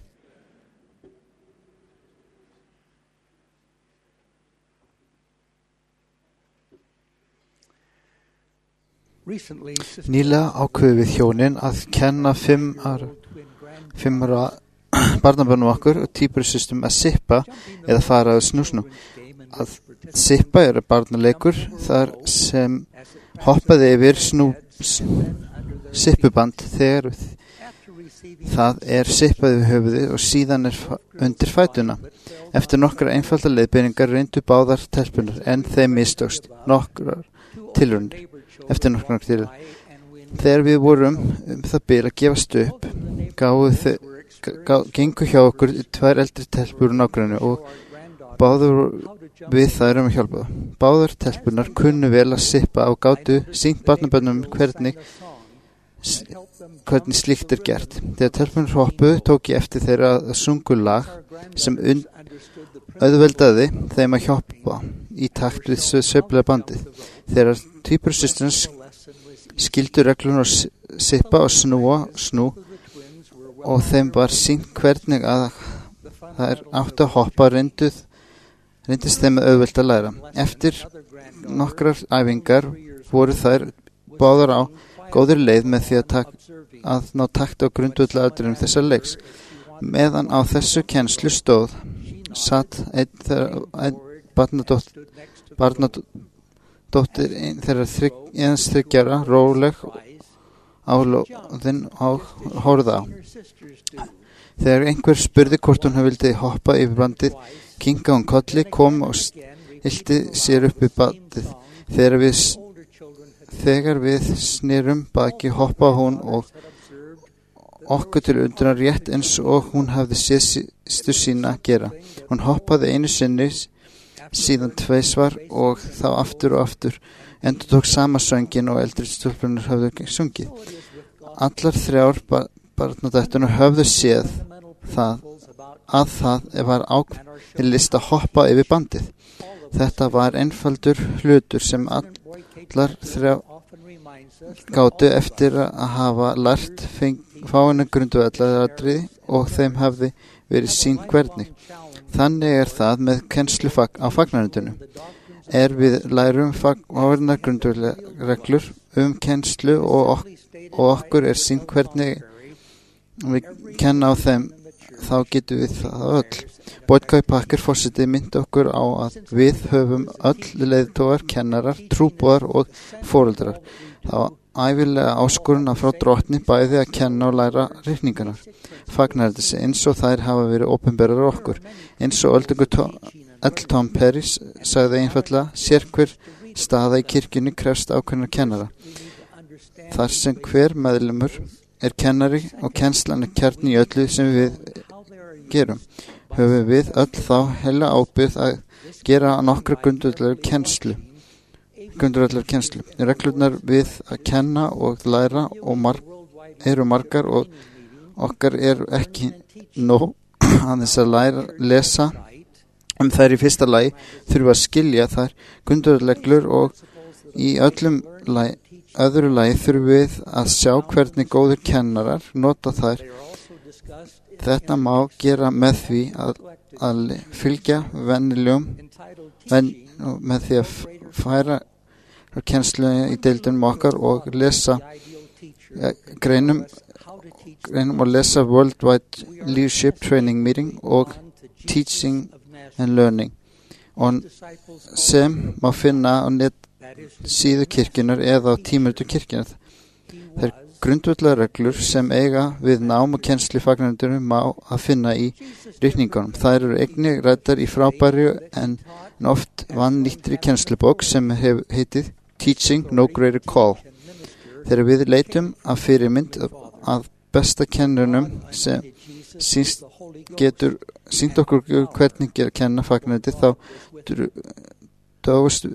Nýlega ákveðum við hjónin að kenna fimm ára, fimm ára barnabönnum okkur og tvíburasystum að sippa eða fara að snúsnú. Að sippa er barnaleikur þar sem hoppaði yfir snú sippuband þegar það er sippað við höfuðið og síðan er undir fætuna. Eftir nokkra einfalda leiðbeiningar reyndu báðar telpunar en þeim mistókst nokkrar tilraunir. Eftir nokkrar tilraunir. Þegar við vorum um það bil að gefast upp, gáðu þau Gá, gengu hjá okkur tvær eldri telpur og nágranni og báður við þær um að hjálpa það. Báður telpunar kunnu vel að sippa og gátu sýnt barnabönnum hvernig, hvernig slíkt er gert. Þegar telpunar hoppuðu tók ég eftir þeirra að sungu lag sem und, auðveldaði þeim að hjálpa í takt við sveiflega bandið. Þegar tvíburasysturnar skildu reglun og sippa og snúa snú og þeim var sýnt hvernig að þær áttu að hoppa reynduð, reyndist þeim að auðvelt að læra. Eftir nokkrar æfingar voru þær báðar á góður leið með því að, tak, að ná takt á grundvöllaðurum þessar leiks. Meðan á þessu kennslu stóð satt einn þeirra einn barnadóttir, barnadóttir ein þeirra þrygg, eins þryggjara róleg á lóðin og horfði á. Þegar einhver spurði hvort hún vildi hoppa yfir bandið, kinkaði hún kolli, kom og hilti sér upp í bandið. Þegar við, þegar við snerum baki hoppaði hún og okkur til undrunar rétt eins og hún hafði séð systur sína gera. Hún hoppaði einu sinni síðan tveisvar og þá aftur og aftur endurtók sama söngin og eldri stúlkurnar höfðu sungið. Allar þrjár barnadætturnar höfðu séð það að það var ákveðin list að hoppa yfir bandið. Þetta var einfaldur hlutur sem allar þrjár gátu eftir að hafa lært fáinu grundvallaratriði og þeim hafði verið sýnt hvernig. Þannig er það með kennslu fag á fagnaröndunum. Er við lærum fáinar grundvallarreglur um kennslu og, ok og okkur er sýnt hvernig við kenna á þeim, þá getum við það öll. Boydkai Packer forseti myndi okkur á að við höfum öll leiðtogar, kennarar, trúboðar og foreldrar. Það var ævilega áskorun frá drottni bæði að kenna og læra reikningarnar. Fagnarðis eins og þær hafa verið opinberar okkur. Eins og öldungur L. Tom Perry sagði einfallega, sér hver staða í kirkjunni krefst ákveðnar kennara. Þar sem hver meðlumur er kennari og kennslan er kjarni í öllu sem við gerum. Höfum við öll þá heila ábyrgð að gera nokkra grundvallar kennslu. Grundvallar kennslu. Reglurnar við að kenna og læra og marg, eru margar og okkar er ekki nóg að þess að læra, lesa um þær í fyrsta lagi, þurfa að skilja þær grundvallarreglur og í öllum lagi, öðru lagi þurfum við að sjá hvernig góður kennarar nota þær. Þetta má gera með því að, að fylgja vennilegum ven, með því að færa kennslu í deildunum okkar og lesa ja, greinum, greinum og lesa Worldwide Leadership Training Meeting og Teaching and Learning og sem má finna á net síðu kirkjunar eða á tímaritu kirkjunar. Þeir grundvallarreglur sem eiga við nám og kennslu fagnaröndunum má að finna í ritningunum. Þær eru einnig ræddar í frábæri en oft vannýttri kennslubók sem hef heitið Teaching No Greater Call. Þegar við leitum að fyrirmynd að besta kennunum sem síst getur sýnt okkur hvernig gera kenna fagnaröndi, þá dróðumst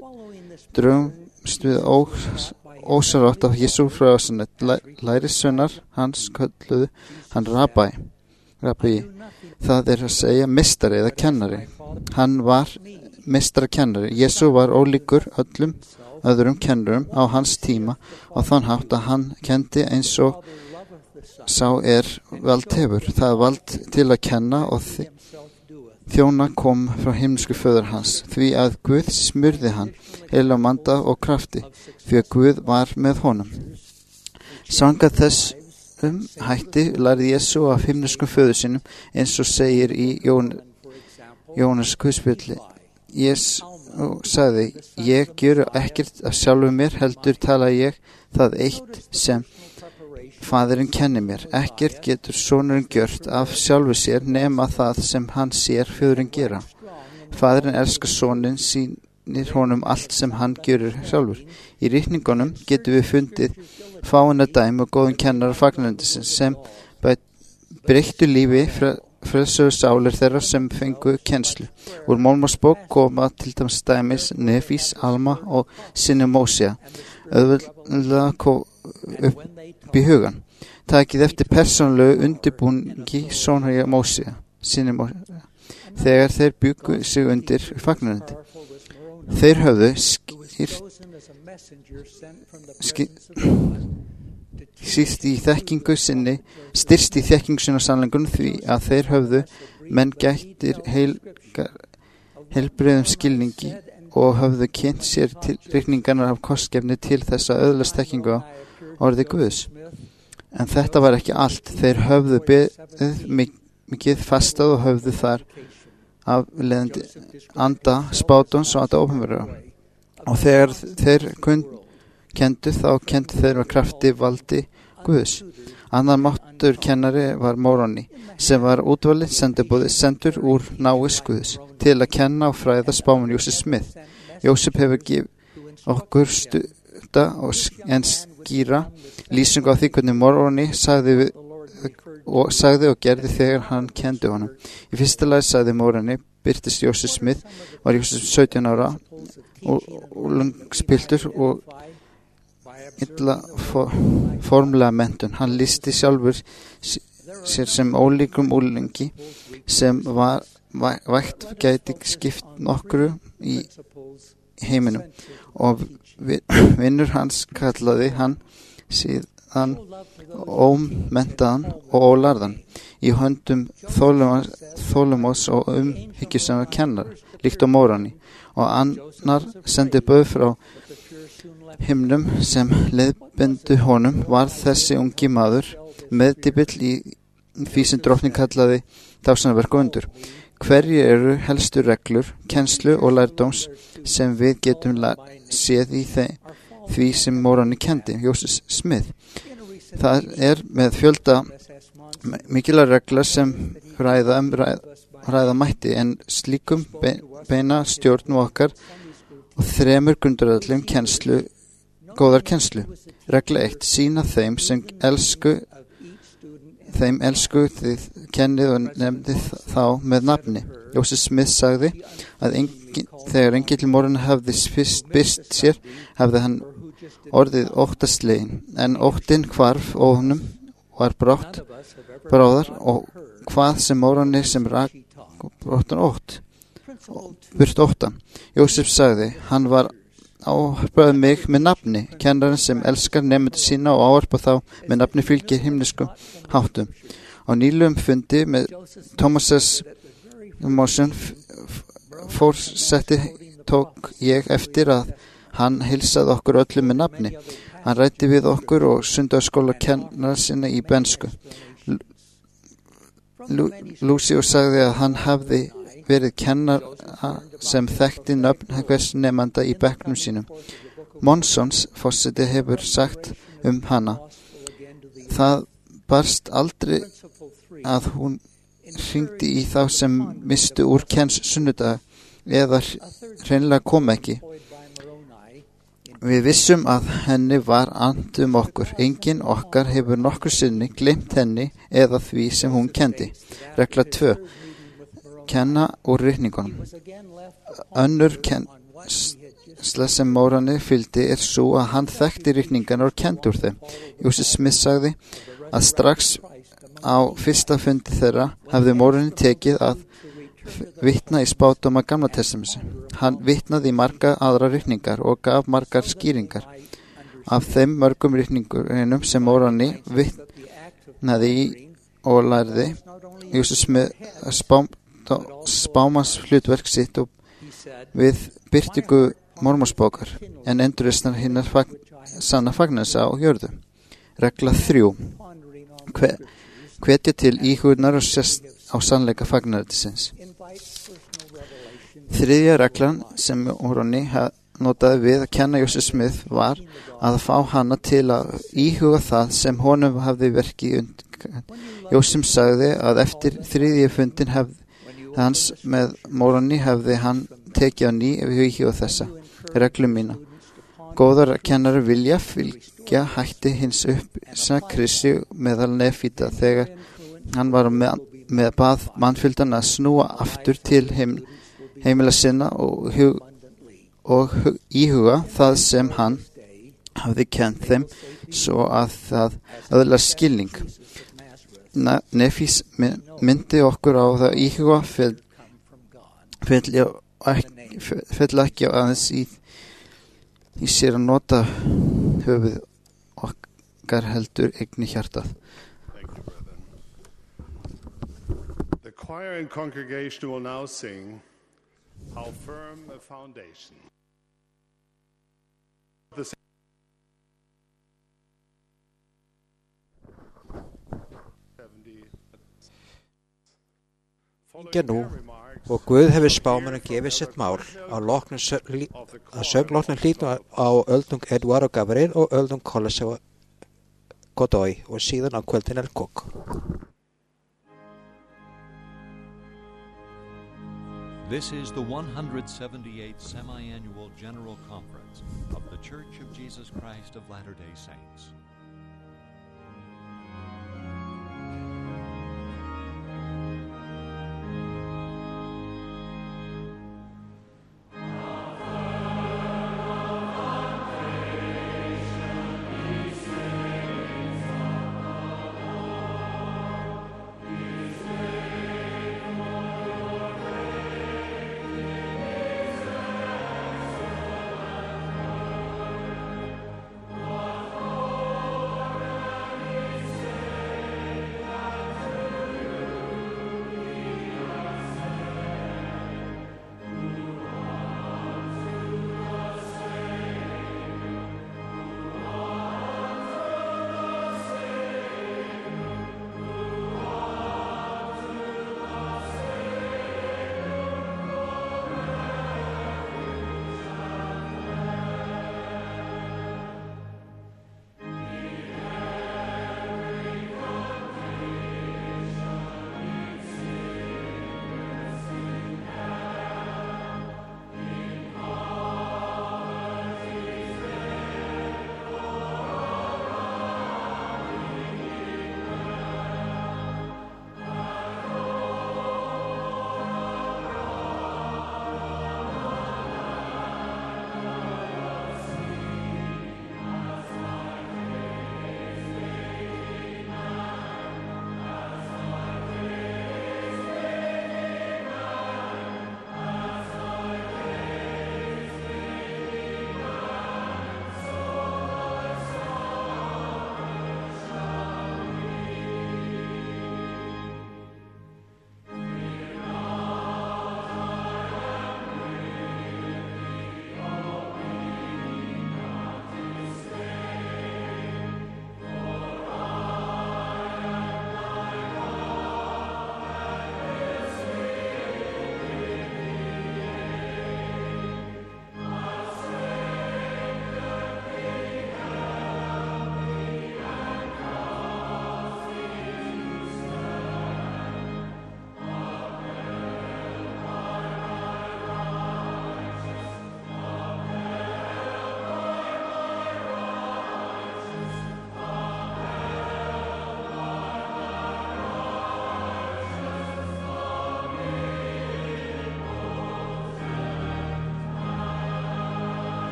við ósarátt af Jesú frá Nasaret. Lærisveinar hans kölluðu hann rabbi, rabbi. Það er að segja meistari eða kennari. Hann var meistarakennari. Jesú var ólíkur öllum öðrum kennurum á hans tíma og þann hátt að hann kendi eins og sá er vald hefur. Það vald til að kenna og þjóna kom frá himnesku föður hans, því að Guð smurði hann heila manda og krafti, því að Guð var með honum. Samkvæmt þessum hætti lærði Jesú af himneskum föður sínum, eins og segir í Jón, Jónas guðspjalli. Jesú sagði, ég gjöru ekkert af sjálfu mér, heldur tala ég það eitt sem Faðirinn kenni mér. Ekkert getur sonurinn gjört af sjálfu sér nema það sem hann sér föðurinn gera. Faðirinn elskar soninn, sýnir honum allt sem hann gjörur sjálfur. Í ritningunum getum við fundið fáina dæmi og góðum kennar fagnaröndisins sem breyttu lífi frelsöðu sálir þeirra sem fengu kennslu. Úr Málmarsbók koma til dæmis dæmis Nefís, Alma og Sinni Mósea. Auðvitað kom upp í hugan. Takið eftir persónulegu undirbúningi sonarja Mósea, Sinni Mósea, þegar þeir bjuggu sig undir fagnaröndi. Þeir höfðu skýrt síst í þekkingu sinni, styrst í þekkingu sinni á sannleikunum, því að þeir höfðu menn gættir heilbrigðum skilningi og höfðu kynnt sér til reikningarnar af kostgefni til þess að öðlast þekkingu á orði Guðs. En þetta var ekki allt. Þeir höfðu beðið mikið fastað og höfðu þar af leiðandi anda spádóms og anda ópenbara. Og þegar þeir kendu, þá kendu þeir með krafti valdi Guðs. Annar máttur kennari var Moroni, sem var útvalinn sendibúði sendur úr návist Guðs til að kenna og fræða spámann Jósef Smith. Jósef hefur gefið okkur stutta og en skýra lýsingu á því hvernig Moroni sagði við og sagði og gerði þegar hann kendi honum. Í fyrsta lagi sagði Moroni, birtist Joseph Smith, var Joseph sautján ára og, og lungspiltur og illa for, formlega mentun. Hann listi sjálfur sér sem ólíkum úlingi sem var vægt gæti skipt nokkru í heiminum og vinnur hans kallaði hann síðan ómenntaðan og ólarðan í höndum þolumós og umhyggjusama kennar líkt á Moroni, og annar sendi bauð frá himnum sem leiðbendu honum. Var þessi ungi maður meðdibill í því sem drottning kallaði dásanarverk og undur. Hverju eru helstu reglur, kennslu og lærdóms sem við getum séð í þeim, því sem Moroni kendi, Joseph Smith? Það er með fjölda mikilvæg regla sem ræða, um ræða, ræða mætti, en slíkum beina stjórn okkar og þremur grundaröðlum kennslu, góðar kennslu. Regla eitt. Sýna þeim sem elsku þeim elsku þið kennið og nefndið þá með nafni. Joseph Smith sagði að engin, þegar engill Moroni hafði fyrst byrst sér, hafði hann orðið óttaslegin, en óttin hvarf og honum var brátt bráðar, og hvað sem Moroni sem rak bróttan ótt burt óttan. Joseph sagði, hann var ávarpaði mig með nafni. Kennarinn sem elskar nemendur sína og ávarpa þá með nafni fylgir himneskum háttum. Á nýlegum fundi með Thomas Morrison fórsetti tók ég eftir að hann heilsaði okkur öllum með nafni. Hann ræddi við okkur og sundarskóla kennara sinna í bensku. Lucy og sagði að hann hafði verið kennar sem þekkti nöfn hvers nemanda í bekknum sínum. Monsons forseti hefur sagt um hana, það barst aldrei að hún hringdi í þá sem mistu úr kenns sunnudag eða hreinlega kom ekki. Við vissum að henni var and um okkur. Engin okkar hefur nokkur sinni gleymt henni eða því sem hún kendi. Regla tvö. Kenna úr ritningunum. Önnur kennsla sem Moroni fylgdi er svo að hann þekkti ritningarnar og kendi úr þeim. Joseph Smith sagði að strax á fyrsta fundi þeirra hafði Moroni tekið að vitna í spádóma Gamla testamentins. Hann vitnaði í marga aðra ritningar og gaf margar skýringar. Af þeim mörgum ritningunum sem Moroni vitnaði í og lærði, Joseph Smith spám spámans hlutverk sitt og við byrtingu mormónsbókar, en endurreisnar hinnar fag, sanna fagnarsa á jörðu. Regla þrjú. Hve, hvetja til íhugunar og sérst á sannleika fagnarðisins. Þriðja reglan sem Moroni notaði við að kenna Joseph Smith var að fá hana til að íhuga það sem honum hafði verkið undir. Joseph sagði að eftir þriðja fundin hefði hans með Moroni hefði hann tekið á ný íhuga þessa reglu mína. Góðar kennari vilja fylgja hætti hins upp sakrissi meðal nefíta þegar hann var með, með bað mannfjöldan að snúa aftur til heim, heimila sinna og, hug, og hug, íhuga það sem hann hafði kent þeim svo að það öðlar skilning. Nefís myndi okkur á það íhuga fell ekki aðeins í, í sér að nota höfuð okkar heldur eigni hjartað. The choir and congregation will now sing How Firm a Foundation. Ekki nú, og Guð hefur spámanum gefið sitt mál á loknum að sögnloknum hlýtum á öldung Edouard og Gabriel og öldung Collis og Godoy og síðan á kvöldin El Cook. This is the one hundred seventy-eighth Semi-Annual General Conference of the Church of Jesus Christ of Latter-day Saints.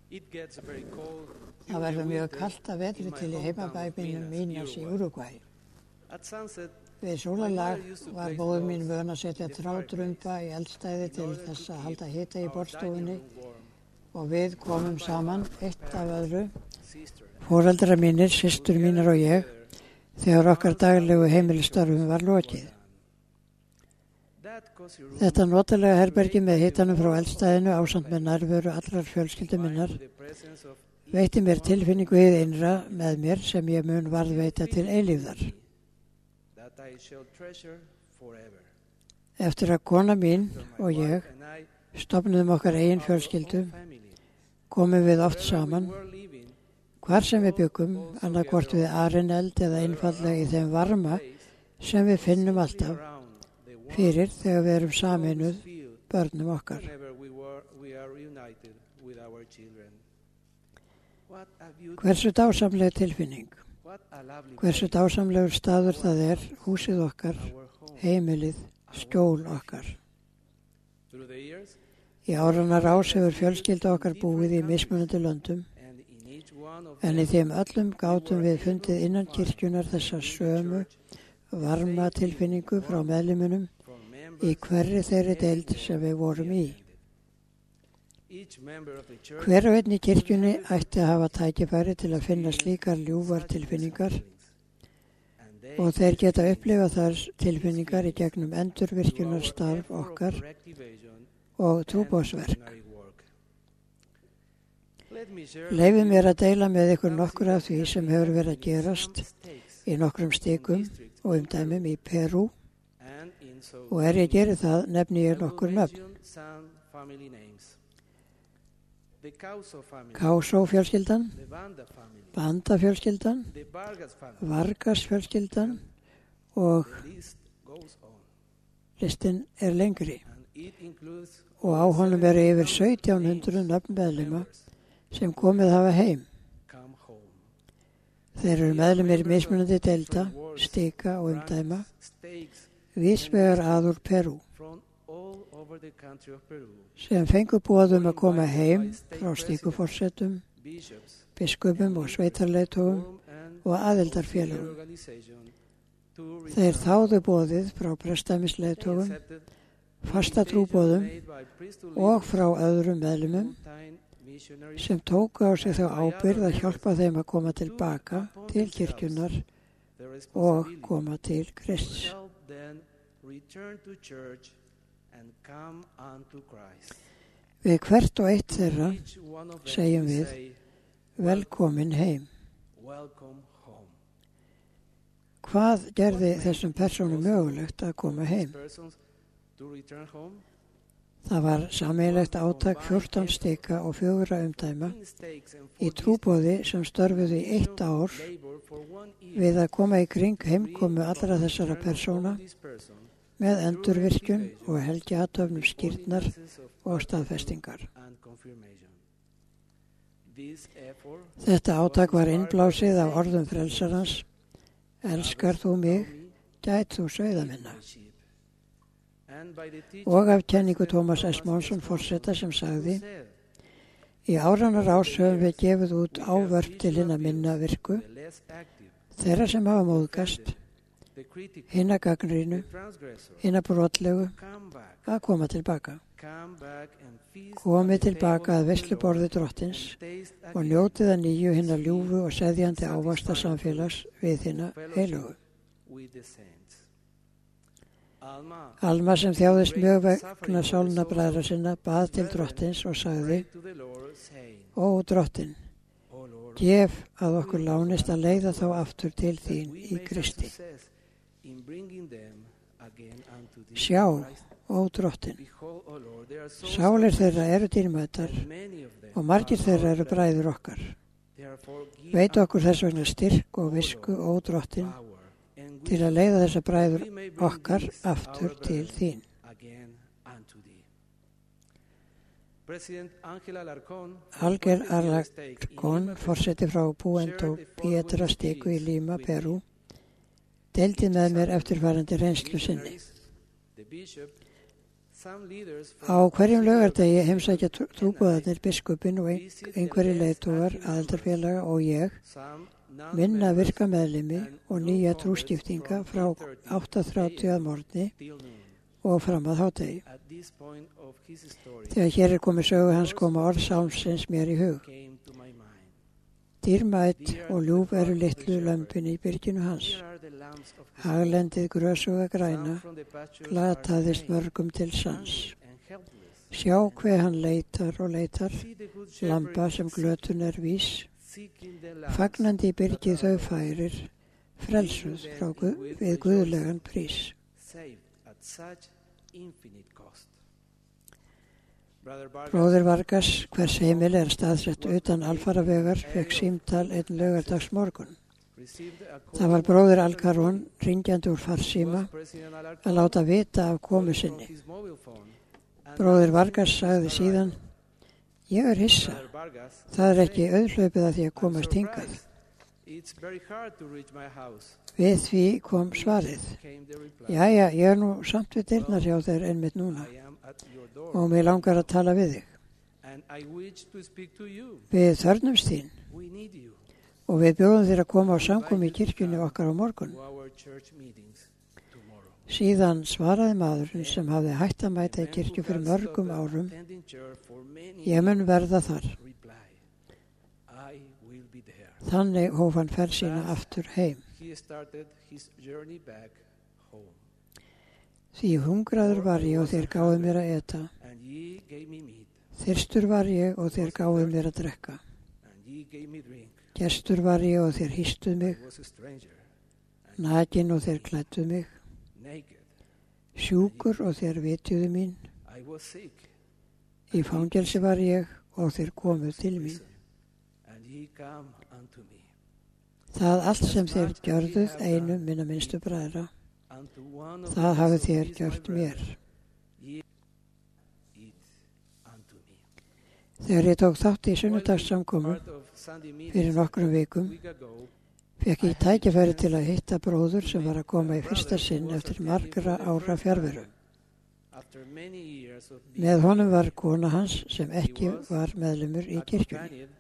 Það verður mjög kalt að vetri til í heimabæbinum Minas í Uruguay. Við sólarlag var móður mín vön að setja trádrumba í eldstæði til þess að halda hita í borðstofunni og við komum saman eitt af öðru, foreldrar mínir, systur mínar og ég, þegar okkar daglegu heimilistörfum var lokið. Þetta notalega herbergi með hitanum frá eldstæðinu ásamt með nærveru allrar fjölskyldu minnar veitti mér tilfinningu hið innra með mér sem ég mun varðveita til eilífðar. Eftir að kona mín og ég stofnuðum okkar eigin fjölskyldu komum við oft saman, hvar sem við byggum, annarkvort við arineld eða einfallega í þeim varma sem við finnum alltaf fyrir þegar við erum sameinuð börnum okkar. Hversu dásamleg tilfinning, hversu dásamlegur staður það er, húsið okkar, heimilið, skjól okkar. Í áranna rás hefur fjölskylda okkar búið í mismunandi löndum, en í þeim öllum gátum við fundið innan kirkjunar þessa sömu varma tilfinningu frá meðlimunum í hverri þeirri deild sem við vorum í. Hver og einn í kirkjunni ætti að hafa tækifæri til að finna slíkar ljúfar tilfinningar og þeir geta upplifað þar tilfinningar í gegnum endurvirkjunarstarf okkar og trúboðsverk. Leyfið mér að deila með ykkur nokkur af því sem hefur verið að gerast í nokkrum stikum og umdæmum í Perú og er ég geri það nefni ég nokkur nöfn. Causó fjölskyldan, Banda fjölskyldan, Vargas fjölskyldan og listin er lengri og á honum eru yfir sautján hundruð nöfnmeðlima sem komið hafa heim. Þeir eru meðlimir mismunandi deilda, stika og umdæma vísvegar að úr Perú sem fengu boðum að koma heim frá stíkuforsetum, biskupum og sveitarleiðtogum og aðildarfélögum. Þeir þáðu boðið frá prestamisleiðtogum, fastatrúboðum og frá öðrum meðlimum sem tóku á sig þá ábyrgð að hjálpa þeim að koma tilbaka til kirkjunnar og koma til Krists. Við hvert og eitt þeirra segjum við velkomin heim. Hvað gerði þessum persónum mögulegt að koma heim? Það var sameiginlegt átak fjórtán stika og fjögurra umdæma í trúboði sem störfuðu í eitt ár við að koma í kring heimkomu allra þessara persóna með endurvirkjun og helgiathöfnum skírnar og staðfestingar. Þetta átak var innblásið af orðum frelsarans: elskar þú mig, gæt þú sauða minna. Og af kenningu Thomas S. Monson forseta sem sagði: í áranna rás höfum við gefið út ávörp til hinna minna virku, þeirra sem hafa móðgast, hinna gagnrýnu, hinna brotlegu, að koma tilbaka. Komið tilbaka að veisluborði Drottins og njótið að nýju hinna ljúfu og seðjandi ávaxta samfélags við hinna heilugu. Alma sem þjáðist mjög vegna sálna bræðra sinna bað til Drottins og sagði: Ó Drottin, gef að okkur lánist að leiða þá aftur til þín í Kristi. Sjá, ó Drottin, sálir þeirra eru dýrmætar og margir þeirra eru bræður okkar. Veit okkur þess vegna styrk og visku, ó Drottin, til að leiða þessa bræður okkar aftur til þín. Alger Alarcón, forseti frá Puerto Piedra stiku í Lima, Perú, deildi með mér eftirfarandi reynslu sinni. Á hverjum laugardegi heimsækja trúboðarnir, biskupinn og einhverjir leiðtogar, aðildarfélaga og ég minna virka meðlimi og nýja trúskiptinga frá átta þrjátíu að morgni og fram að hádegi. Þegar hér er komið sögu hans koma orð sálmsins mér í hug. Dýrmæt og ljúf eru litlu lömpin í byrginu hans. Haglendið grösuga græna glataðist mörgum til sans. Sjá hve hann leitar og leitar, lamba sem glötun er vís. Fagnandi í byrgið þau færir, frelsuð frá guð, við guðlegan prís. Bróðir Vargas, hvers heimil er staðsett utan alfaravegar, fekk símtal einn laugardags morgun. Það var bróðir Alcarón, ringjandi úr farsíma, að láta vita af komu sinni. Bróðir Vargas sagði síðan: Ég er hissa. Það er ekki auðhlaupið að því að komast hingað. Við því kom svarið: Jæja, ég er nú samt við dyrnar hjá þér einmitt núna og mig langar að tala við þig. Við þörfnumst þín og við bjóðum þér að koma á samkomu í kirkjunni okkar á morgun. Síðan svaraði maðurinn sem hafði hætt að mæta í kirkju fyrir mörgum árum: Ég mun verða þar. Þannig hóf hann ferð sína aftur heim. Því hungraður var ég og þér gáðu mér að eta. Þyrstur var ég og þér gáðu mér að drekka. Gestur var ég og þér hýstuð mig. Nakinn og þér klædduð mig. Sjúkur og þér vitjuðu mín. Í fangelsi var ég og þér komuð til mín. Það allt sem þér gjörðuð einum minna minnstu bræðra, það hafið þér gjört mér. Þegar ég tók þátt í sunnudagssamkomu fyrir nokkrum vikum, fekk ég tækifæri til að hitta bróður sem var að koma í fyrsta sinn eftir margra ára fjarveru. Með honum var kona hans sem ekki var meðlimur í kirkjunni.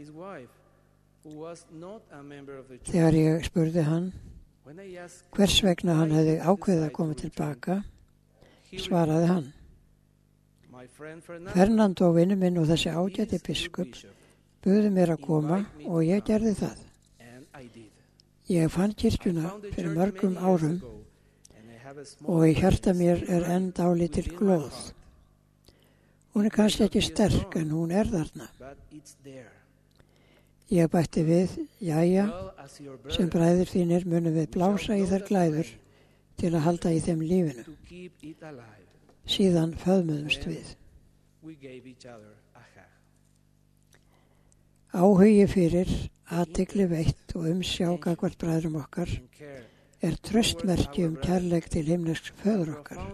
Þegar ég spurði hann hvers vegna hann hefði ákveðið að koma tilbaka, svaraði hann: Fernando, vinur minn og þessi ágæti biskup buðu mér að koma og ég gerði það. Ég fann kirkjuna fyrir mörgum árum og í hjarta mér er enn dálítil glóð. Hún er kannski ekki sterk en hún er þarna. Ég bætti við: Jæja, sem bræður þínir munum við blása í þær glæður til að halda í þeim lífinu. Síðan föðmuðumst við. Áhugi fyrir, athygli veitt og umsjá gagnvart bræðrum okkar er traustmerki um kærleik til himnesks föður okkar.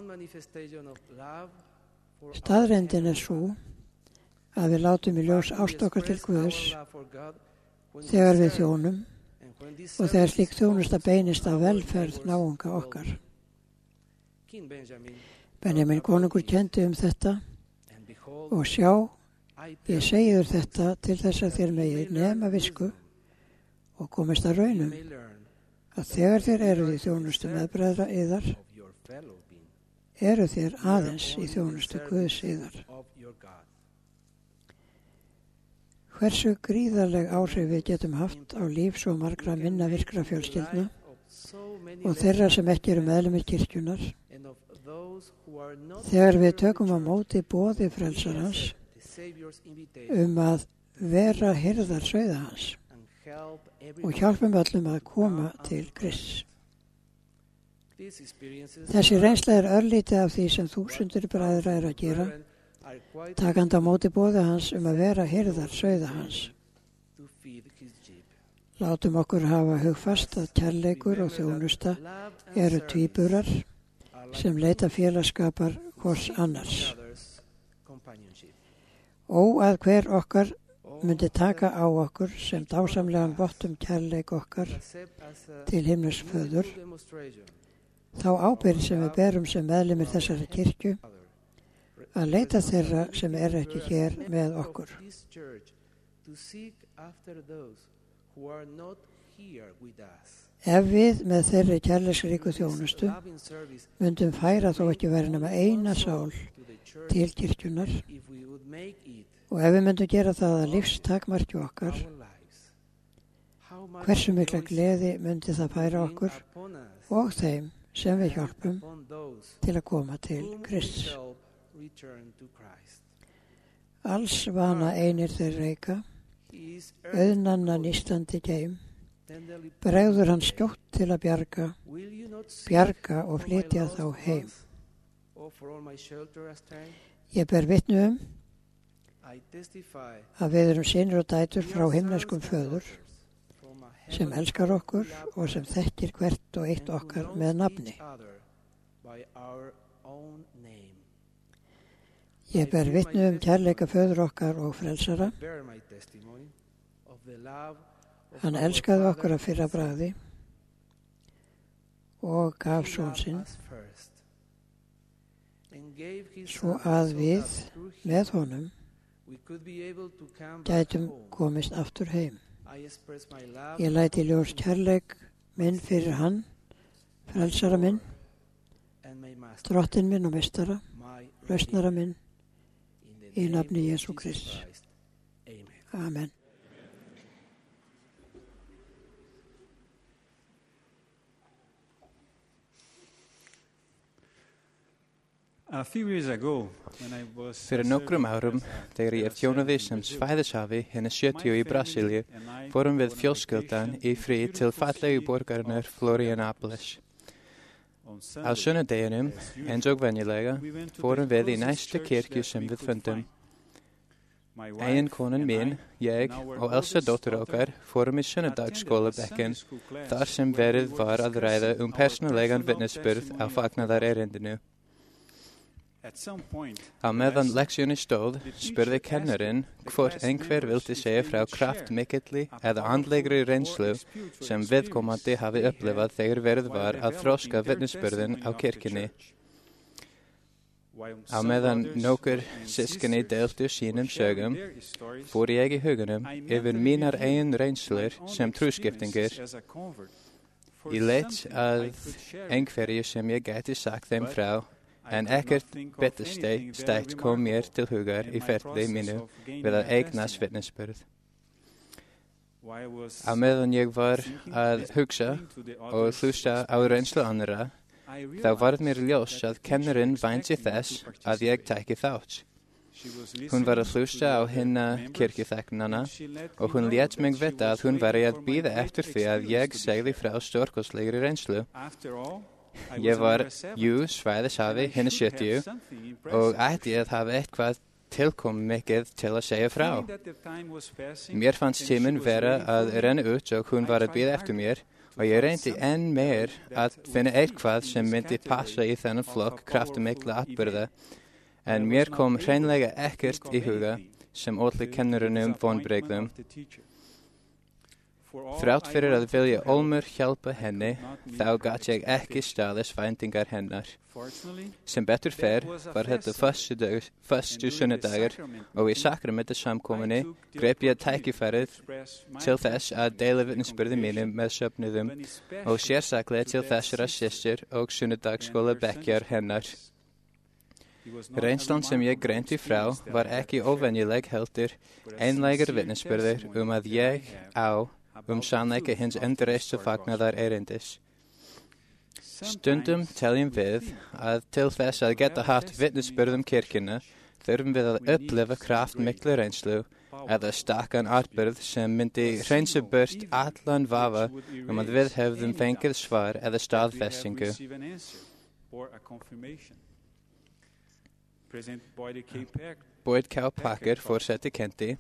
Staðreyndin er sú að við látum í ljós ást okkar til Guðs þegar við þjónum og þegar slík þjónusta beinist af velferð náunga okkar. Benjamin konungur kenndi um þetta: Og sjá, ég segi þér þetta til þess að þér megi nema visku og komist að raunum að þegar þér eruð í þjónustu meðbræðra yðar, eru þér aðeins í þjónustu Guðs yðar. Hversu gríðarleg áhrif við getum haft á líf svo margra minna virkra fjölskyldna og þeirra sem ekki eru meðlimir kirkjunar, þegar við tökum á móti boði frelsarans um að vera hirðar sauða hans og hjálpum öllum að koma til Krists. Þessi reynsla er örlítið af því sem þúsundir bræðra er að gera, takandi á móti boði hans um að vera hirðar sauða hans. Látum okkur hafa hugfast að kærleikur og þjónusta eru tvíburar sem leita félagskapar hvors annars. Ó að hver okkar myndi taka á okkur sem dásamlegan vottum kærleik okkar til himnesks föður, þá ábyrgð sem við berum sem meðlimir þessari kirkju að leita þeirra sem er ekki hér með okkur. Ef við með þeirri kærleiksríku þjónustu myndum færa þó ekki vera nema eina sál til kirkjunar og ef við myndum gera það að lífstakmarki okkar, hversu mikla gleði myndi það færa okkur og þeim sem við hjálpum til að koma til Krists. Alls vana einir þeir reika, auðnanna nístandi geim, bregður hann skjótt til að bjarga, bjarga og flytja þá heim. Ég ber vitni um að við erum synir og dætur frá himneskum föður sem elskar okkur og sem þekkir hvert og eitt okkar með nafni. Ég ber vitni um kærleika föður okkar og frelsara. Hann elskaði okkur af fyrra bragði og gaf son sinn, svo að við með honum gætum komist aftur heim. Ég læti ljós kærleik minn fyrir hann, frelsara minn, drottinn minn og meistara, lausnara minn, í nafni Jesú Krists. Amen. Fyrir nokkrum árum, þegar ég þjónaði sem svæðishafi hinna sjötíu í Brasilíu, fórum við fjölskyldan í frí til fallegu borgarinnar Florianópolis. Á sunnudeginum, eins og venjulega, fórum við í næstu kirkju sem við fundum. Eiginkonan mín, ég og elsta dóttir okkar fórum í sunnudagsskólabekkinn, þar sem verið var að ræða um persónulegan vitnisburð á fagnaðarerindinu. Á meðan leksjónu stóð, spurði kennarinn hvort einhver vildi segja frá kraftmikilli eða andlegri reynslu sem viðkomandi hafi upplifað þegar verið var að þroska vitnisburðin á kirkjunni. Á meðan nokkur systkini deildu sínum sögum, fór ég í hugunum yfir mínar eigin reynslur sem trúskiptingur. Ég leit að einhverju sem ég gæti sagt þeim frá, en ekkert bitastætt kom mér til hugar í ferli mínu við að eignast vitnisburð. Á meðan ég var að hugsa og hlusta á reynslu annarra, þá varð mér ljós að kennarinn vænti þess að ég tæki þátt. Hún var að hlusta á hinna kirkjuþegnana og hún lét mig vita að hún var að bíða eftir því að ég segði frá stórkostlegri reynslu. Ég var, jú, svæðishafi hinna sjötíu og ætti að hafa eitthvað tilkom mikið til að segja frá. Mér fannst tíminn vera að renna út og hún var að bíða eftir mér og ég reyndi enn meir að finna eitthvað sem myndi passa í þennan flokk kraftamikla atburða, en mér kom hreinlega ekkert í huga sem olli kennurunum vonbrigðum. Þrátt fyrir að vilja ólmur hjálpa henni, þá gat ég ekki staðist væntingar hennar. Sem betur fer var þetta föstu sunnudagur og í sakramentasamkomunni greip ég tækifærið til þess að deila vitnisburði mínum með söfnuðum og sérstaklega til þessara systur og sunnudagsskóla bekkjar hennar. Reynslan sem ég greindi frá var ekki óvenjuleg heldur einlægur vitnisburður um að ég á um sannleika hins endurreistu fagnaðar erindis. Stundum teljum við að til þess að geta haft vitnisburðum kirkjuna þurfum við að upplifa kraftmikla reynslu eða stakkan atburð sem myndi hreinsa burt allan vafa um að við hefðum fengið svar eða staðfestingu. Boyd K. Packer forseti kenti: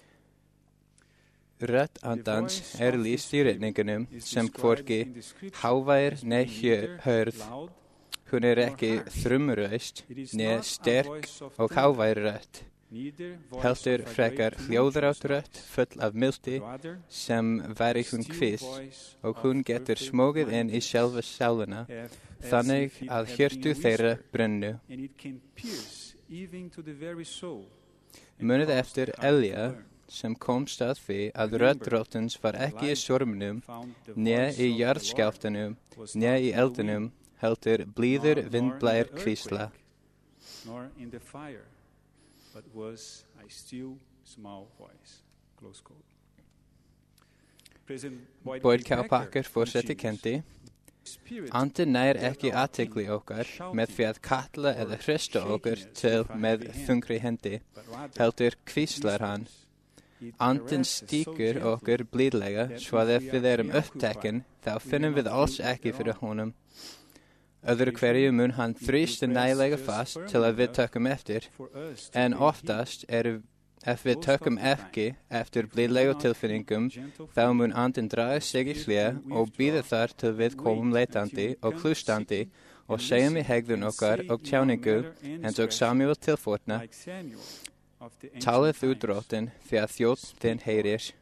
Rödd andans er lýst í ritningunum sem hvorki hávær nei hörð. Hún er ekki þrumuraust, né sterk og hávær rödd. Heldur frekar hljóðrátt rödd full af mildi sem væri hún kvist og hún getur smogið inn í sjálfa sáluna þannig að hjörtu þeirra brennu. Munið eftir Elja sem komst að því að rödd drottins var ekki í storminum, né í jarðskjálftanum, né í eldinum, heldur blíður vindblær hvísla. Nor in the fire, but was a still small voice. Close quote. President Boyd K. Packer forseti kendi, andinn nær ekki athygli okkar með því að kalla eða hrista okkur til með þungri hendi, heldur hvíslar hann. Andinn stíkur okkur blíðlega, svo að ef við erum upptekin, þá finnum við alls ekki fyrir honum. Öðru hverju mun hann þrýsta nægilega fast til að við tökum eftir, en oftast er ef við tökum ekki eftir blíðlegu tilfinningum, þá mun andinn draga sig í hlé og bíða þar til við komum leitandi og hlustandi og segjum í hegðun okkar og tjáningu eins og Samuel til forna. Talið þú drottin því að þjónn þinn heyrir.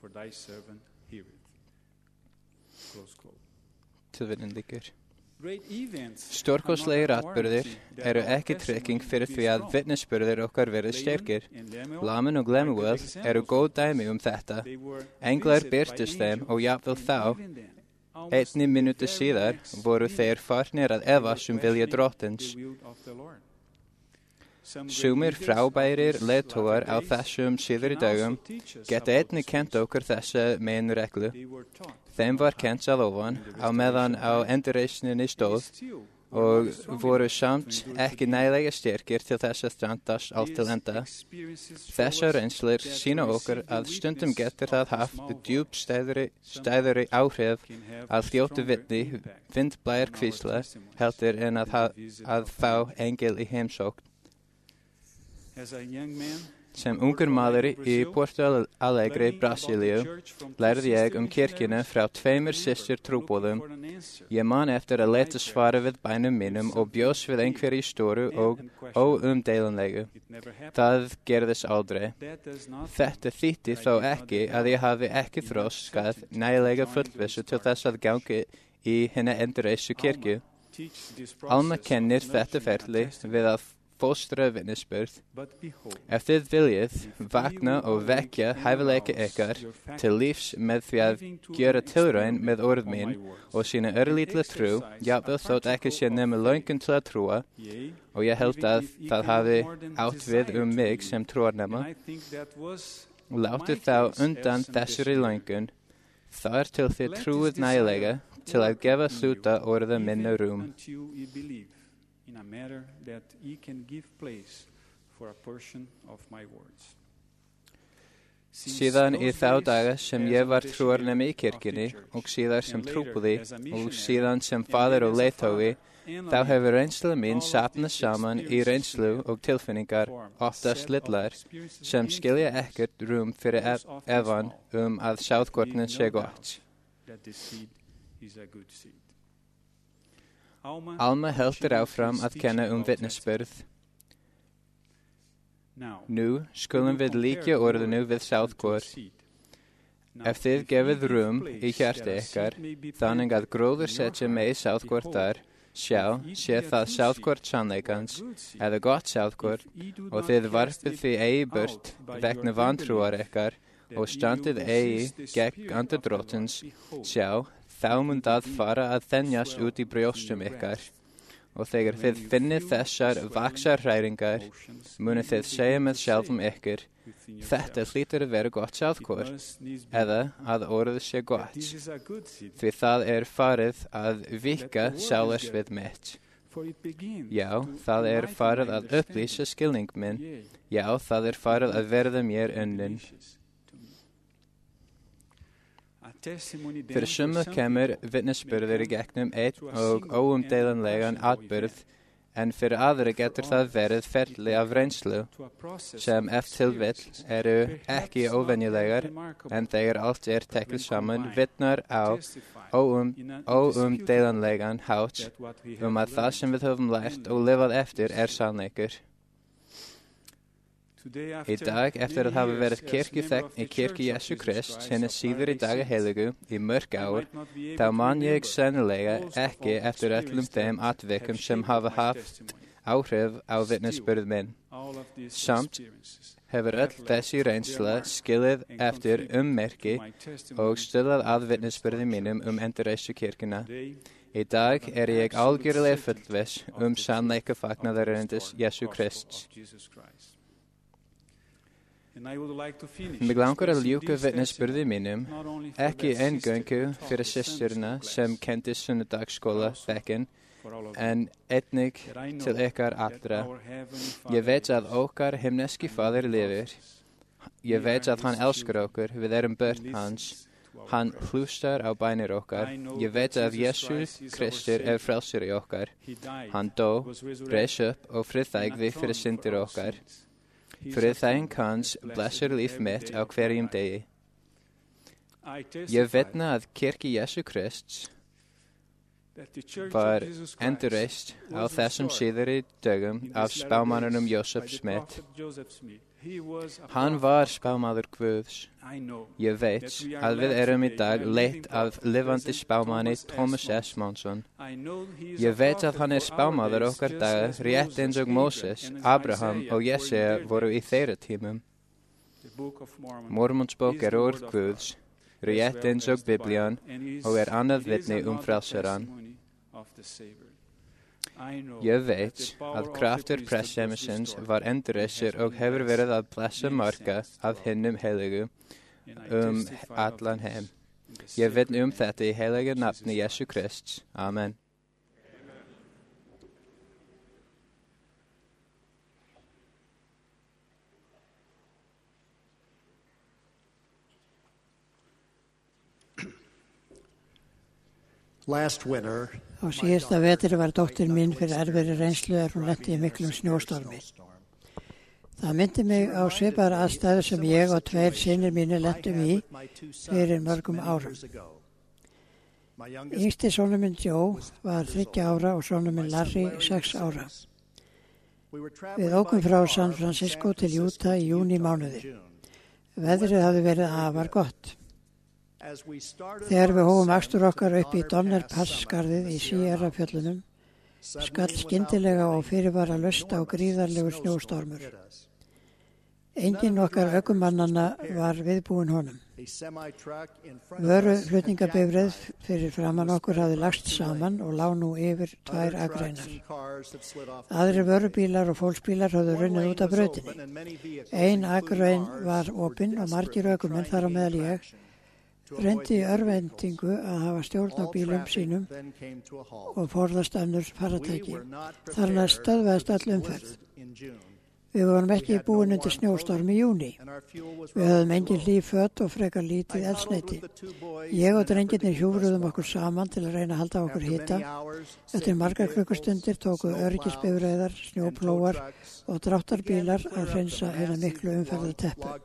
Tilvitnun lýkur. Stórkostlegir atburðir eru ekki trygging fyrir því að vitnisburðir okkar verið sterkir. Laman og Lemuel eru góð dæmi um þetta. Englar birtust þeim og jafnvel þá, einni mínútu síðar, voru þeir farnir að efast um vilja drottins. Sumir frábærir leiðtogar á þessum síðari dögum geta einnig kent okkur þessa meginreglu. Þeim var kent að ofan á meðan á endurreisninni stóð og voru samt ekki nægilega styrkir til þess að standast allt til enda. Þessar reynslur sýna okkur að stundum getur það haft djúpstæðari áhrif að hljóta vitni vindblær hvísla heldur en að, að fá engil í heimsókn. Sem ungur maður í Porto Alegre, Brasilíu, lærði ég um kirkjuna frá tveimur systur trúboðum. Ég man eftir að leita svara við bænum mínum og bjóst við einhverju stóru og óumdeilanlegu. Það gerðist aldrei. Þetta þýddi þó ekki að ég hafi ekki þroskað nægilega fullvissu til þess að ganga í hina endurreistu kirkju. Alma kennir þetta ferli við að fóstra vitnisburð. Ef þið viljið vakna og vekja hæfileika ykkar til lífs með því að gera tilraun með orð mín og sína örlítla trú, jafnvel þótt ekki sé nema löngun til að trúa, og ég held að það hafi átt við um mig sem trúarnema, látið þá undan þessari löngun, þar til þið trúið nægilega til að gefa hluta orða minna rúm. In a matter that ye can give place for a portion of my words. Síðan í þá daga sem ég var trúarnemi í kirkjunni og síðar sem trúboði og síðan sem faðir og leiðtogi, þá hefur reynsla mín safnað saman í reynslu og tilfinningar, oftast litlar, sem skilja ekkert rúm fyrir ef efan um að sáðkornin sé gott. Alma heldur áfram að kenna um vitnisburð. Nú skulum við líkja orðinu við sáðkort. Ef þið gefið rúm í hjarta ykkar, þannig að gróður setja með sáðkort þar, sjá, sé það sáðkort sannleikans, eða gott sáðkort, og þið varpið því eigi burt vegna vantrúar ykkar, og standið eigi gegn anda drottins, sjá, þá mun það fara að þenjast út í brjóstum ykkar. Og þegar þið finnið þessar vaxarhræringar, munið þið segja með sjálfum ykkur, þetta hlýtur að vera gott sáðkort, eða að orðið sé gott, því það er farið að vika sálarsvið mitt. Já, það er farið að upplýsa skilning minn, já, það er farið að verða mér unnin. Fyrir summa kemur vitnisburður í gegnum einn og óumdeilanlegan atburð, en fyrir aðra getur það verið ferli af reynslu, sem ef til vill eru ekki óvenjulegar, en þegar allt er tekið saman vitnar á óum, óumdeilanlegan hátt um að það sem við höfum lært og lifað eftir er sannleikur. Í dag, eftir að hafa verið kirkjuþegn í kirkju Jesú Krist, sinni síður í daga heiligu, í mörg ár, þá man ég sennilega ekki eftir öllum þeim atvikum sem hafa haft áhrif á vitnisburð minn. Samt hefur öll þessi reynsla skilið eftir ummerki og stuðlað að vitnisburði mínum um endurreistu kirkjuna. Í dag er ég algjörlega fullviss um sannleika fagnaðarerindis Jesú Krists. Mig langar að ljúka vitnisburði mínum, ekki eingöngu fyrir systurna sem kendi sunnudagsskóla bekkinn, en einnig til ykkar allra. Ég veit að okkar himneski faðir lifir. Ég veit að hann elskar okkur, við erum börn hans. Hann hlustar á bænir okkar. Ég veit að Jesú Kristur er frelsari okkar. Hann dó, reis upp og friðþægði fyrir syndir okkar. Friðþæging hans blessar líf mitt á hverjum degi. Ég vitna að kirkja Jesú Krists var endurreist á þessum síðari dögum af spámanninum Joseph Smith. Hann var spámaður Guðs. Ég veit að við erum í dag leitt af lifandi spámanni Thomas S. Monson. Ég veit að hann er spámaður okkar daga rétt eins og Moses, Abraham og Jesaja voru í þeirra tímum. Mormonsbók er orð Guðs, rétt eins og Biblían og er annað vitni um frelsaran. Ég veit að kraftur pressemisins var endurreistur og hefur verið að blessa marga af hinnum heiligu um allan heim. Ég vitna um þetta í heilaga nafni Jesú Krists. Amen. Last winter, Á síðasta vetri var dóttir mín fyrir erfiðri reynslu er hún lenti í miklum snjóstormi. Það myndi mig á svipaðar aðstæður sem ég og tveir synir mínir lentum í fyrir mörgum árum. Yngsti sonur minn Joe var þriggja ára og sonur minn Larry sex ára. Við ókum frá San Francisco til Utah í júní mánuði. Veðrið hafði verið afar gott. Þegar við hófum akstur okkar upp í Donner Pass-skarðið í Sierra-fjöllunum, skall skyndilega og fyrirvara laust á gríðarlegur snjóstormur. Enginn okkar ökumannanna var viðbúinn honum. Vöruflutningabifreið fyrir framan okkur hafði lagst saman og lá nú yfir tvær akreinar. Aðrir vörubílar og fólksbílar höfðu runnið út af brautinni. Ein akrein var opin og margir ökumenn, þar á meðal ég, reyndi í örvendingu að hafa stjórn á bílum sínum og forðast önnur faratæki. Þar með stöðvaðist öll umferð. Við vorum ekki búin undir snjóstorm í júní. Við höfðum engin hlýf föt og frekar lítið eldsneyti. Ég og drengirnir hjúfruðum okkur saman til að reyna að halda okkur hita. Eftir margar klukkustundir tóku öryggisbifreiðar, snjóplóar og dráttarbílar að hreinsa eina miklu umferðarteppu.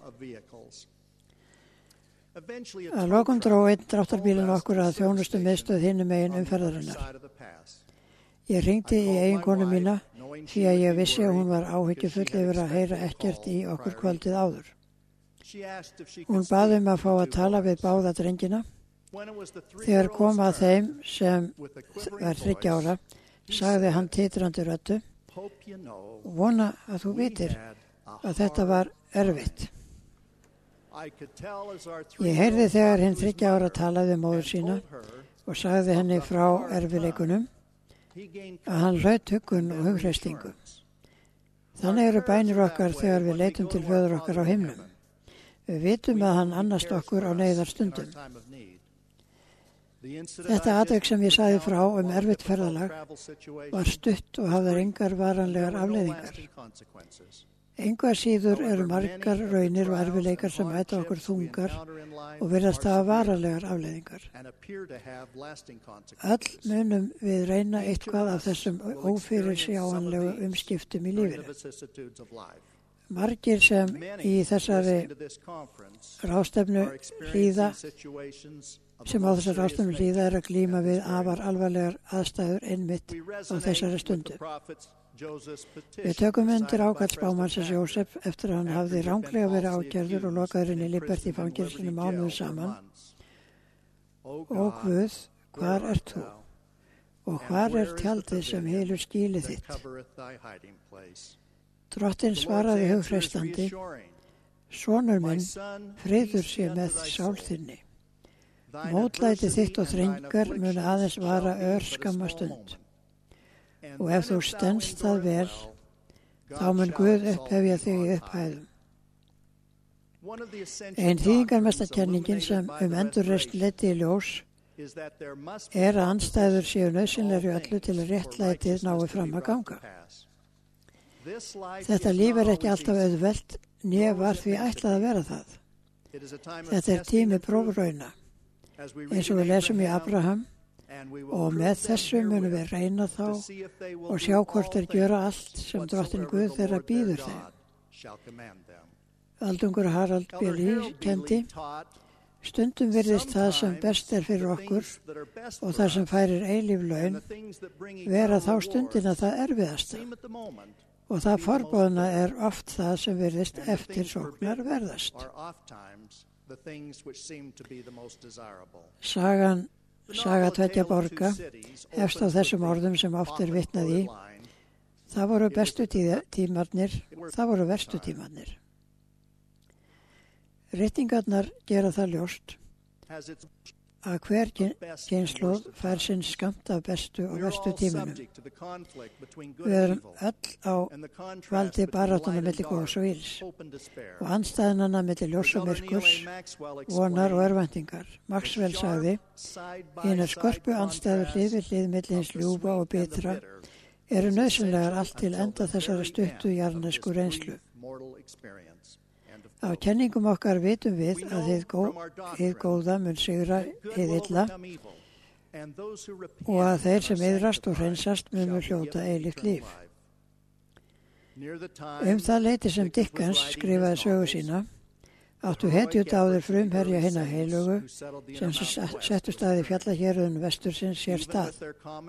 Að lokum dró einn dráttarbílinn okkur að þjónustu miðstöð hinum megin umferðarinnar. Ég hringdi í eiginkonu mína því að ég vissi að hún var áhyggjufull yfir að heyra ekkert í okkur kvöldið áður. Hún bað um að fá að tala við báða drengina. Þegar kom að þeim sem var þriggja ára, sagði hann titrandi röddu: "Vona að þú vitir að þetta var erfitt." Ég heyrði þegar hinn þriggja ára talaði um móður sína og sagði henni frá erfileikunum að hann hlaut huggun og hugreistingu. Þannig eru bænir okkar þegar við leitum til föður okkar á himnum. Við vitum að hann annast okkur á neyðarstundum. Þetta atvik sem ég sagði frá um erfitt ferðalag var stutt og hafði engar varanlegar afleiðingar. Engu að síður eru margar raunir og erfileikar sem mæta okkur þungar og virðast hafa varanlegar afleiðingar. Öll munum við reyna eitthvað af þessum ófyrirsjáanlegu umskiptum í lífinu. Margir sem í þessari ráðstefnu hlýða, sem á þessari ráðstefnu hlýða er að glíma við afar alvarlegar aðstæður einmitt á þessari stundu. Við tökum undir ákall spámannsins Jósef eftir að hann hafði ranglega verið ákærður og lokaður inn í Liberty fangelsinu mánuði saman. Ó Guð, hvar ert þú? og hvar er tjaldið sem hylur skýlið þitt? Drottinn svaraði hugfreistandi, sonur minn, friður sé með sál þinni. Mótlæti þitt og þrengar mun aðeins vara örskamma stund. Og ef þú stenst það vel, þá mun Guð upphefja þig í upphæðum. Ein þýðingarmesta kenningin sem um endurreisn leiddi í ljós er að andstæður séu nauðsynlegri öllu til að réttlætið nái fram að ganga. Þetta líf er ekki alltaf auðvelt, né var því ætlað að vera það. Þetta er tími prófrauna, eins og við lesum í Abraham, og með þessu munum við reyna þá og sjá hvort þeir gjöra allt sem Drottinn Guð þeirra býður þeim. Aldungur Harald B. Lee kendi, stundum virðist það sem best er fyrir okkur og það sem færir eilíf laun vera þá stundina það erfiðasta og það forbóðna er oft það sem virðist eftir sóknar verðast. Sagan, saga tveggja borga hefst á þessum orðum sem oft er vitnað í. Það voru bestu tímarnir, það voru verstu tímarnir. Ritningarnar gera það ljóst að hver kynslóð fær sinn skammt af bestu og verstu tímanum. Við erum öll á valdi baráttunum milli góðs og ills og andstæðnanna milli ljós og myrkurs, vonar og örvæntingar. Maxwell sagði, hinar skörpu andstæður hlið við hlið milli hins ljúfa og bitra eru nauðsynlegar allt til enda þessara stuttu jarðnesku reynslu. Á kenningum okkar vitum við að hið, gó, hið góða mun sigra hið illa og að þeir sem iðrast og hreinsast munu hljóta eilíft líf. Um það leyti sem Dickens skrifaði sögu sína áttu hetjudáðir frumherja hinna heilugu sem settu staði fjallahérðun vestursins sér stað.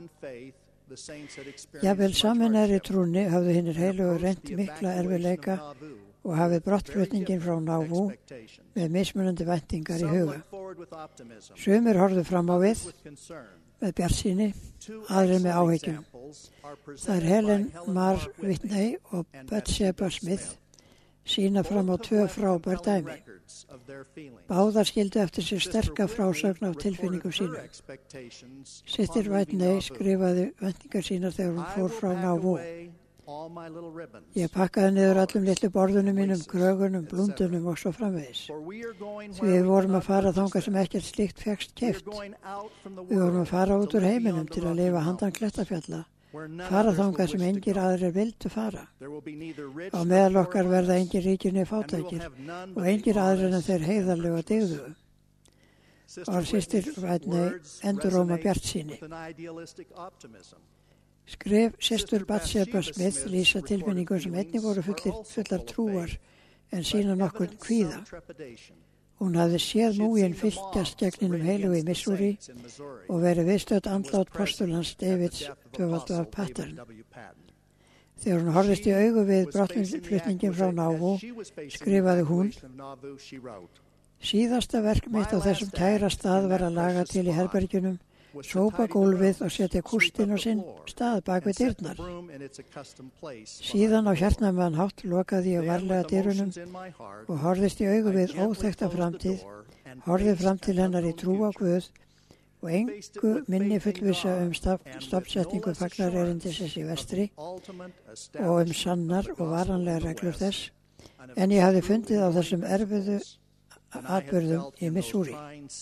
Jafnvel saminæri trúni hafðu hinnir heilugu reynt mikla erfiðleika og hafið brottflutningin frá Nauvoo með mismunandi væntingar í huga. Sumir horfðu fram á við með bjartsýni, aðrir með áhyggjum. Það er Helen Mar Whitney og Bathsheba Smith sína fram á tvö frábær dæmi. Báðar skildu eftir sér sterka frásögn af tilfinningum sínum. Sister Whitney skrifaði væntingar sínar þegar hún fór frá Nauvoo. Ég pakkaði niður allum litlu borðunum mínum, krögunum, blúndunum og svo framvegis. Því við vorum að fara þangað sem ekkert slíkt fékkst keypt. Við vorum að fara út úr heiminum til að lifa handan Klettafjalla, fara þangað sem engir aðrir vildu fara. Á meðal okkar verða engir ríkir né fátækir og engir aðrir en þeir heiðarlega dygðugu. Orð systir Whitney enduróma bjartsýni. Skrif systur Bathsheba Smith lýsa tilfinningum sem einnig voru fullir, fullar trúar en sína nokkurn kvíða. Hún hafði séð múgin fylgjast gegninum heilugu í Missouri og verið viðstödd andlát postulans Davids tvöfaldu af Pattern. Þegar hún horfist í augu við brottflutningin frá Nauvoo skrifaði hún, síðasta verk mitt á þessum kæra stað var að laga til í herbergjunum, sópa gólfið og setja kústinn á sinn stað bak við dyrnar. Síðan á hjartnæman hátt lokaði ég varlega dyrunum og horfðist í augu við óþekkta framtíð, horfði fram til hennar í trú á Guð og engu minni fullvissa um stofnsetningu faglarerindisins í vestri og um sannar og varanlega reglur þess, en ég hafði fundið á þessum erfiðu atburðum í Missouri.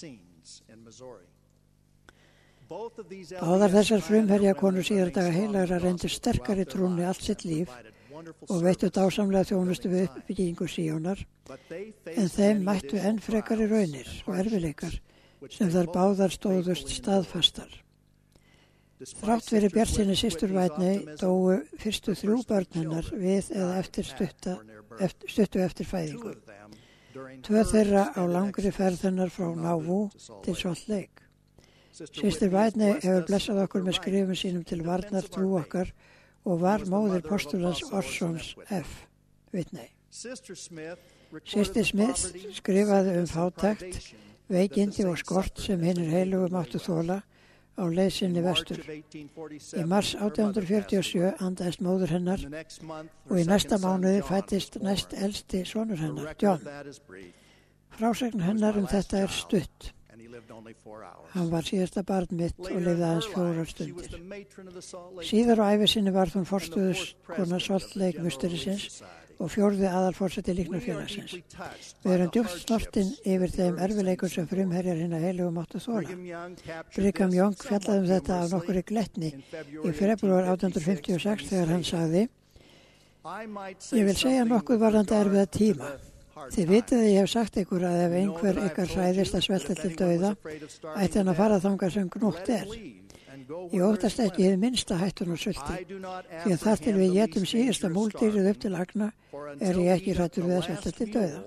Báðar þessar frumherja konur síðar daga heilagra reyndu sterkari trúnni allt sitt líf og veittu dásamlega þjónustu við uppbyggingu Síónar, en þeim mættu enn frekari raunir og erfileikar sem þar báðar stóðust staðfastar. Þrátt verið bjartsýni systur Whitney dóu fyrstu þrjú börn hennar við eða eftir stutta, eftir, stuttu eftir fæðingu. Tvö þeirra á langri ferð hennar frá Nauvoo til Salt Lake. Systir Whitney hefur blessað okkur með skrifum sínum til varnar trú okkar og var móðir postulans Orsons F. Whitney. Systir Smith skrifaði um fátækt, veikindi og skort sem hinnir heilugu máttu þola á leið sinni vestur. Í mars átján hundruð fjörutíu og sjö andaðist móður hennar og í næsta mánuði fæddist næst elsti sonur hennar, John. Frásögn hennar um þetta er stutt. Hann var síðasta barn mitt og lifði aðeins fjórar stundir. Síðar á ævi sinni var hún forstöðuskona Salt Lake Musterisins og fjórði aðalforseti líknarfélagsins. Við erum djúpt snortin yfir þeim erfileikum sem frumherjar hinna heilögu máttu þola. Brigham Young fjallaði um þetta af nokkurri glettni í febrúar átján hundruð fimmtíu og sex þegar hann sagði: Ég vil segja nokkuð varðandi erfiða tíma. Þið vitið að ég hef sagt ykkur að ef einhver ykkar hræðist að svelta til dauða, ætti hann að fara þangað sem gnútt er. Ég óttast ekki hið minnsta hættun og svelti, því að þar til við getum síðasta múldýrið upp til agna er ég ekki hrættur við að svelta til dauða.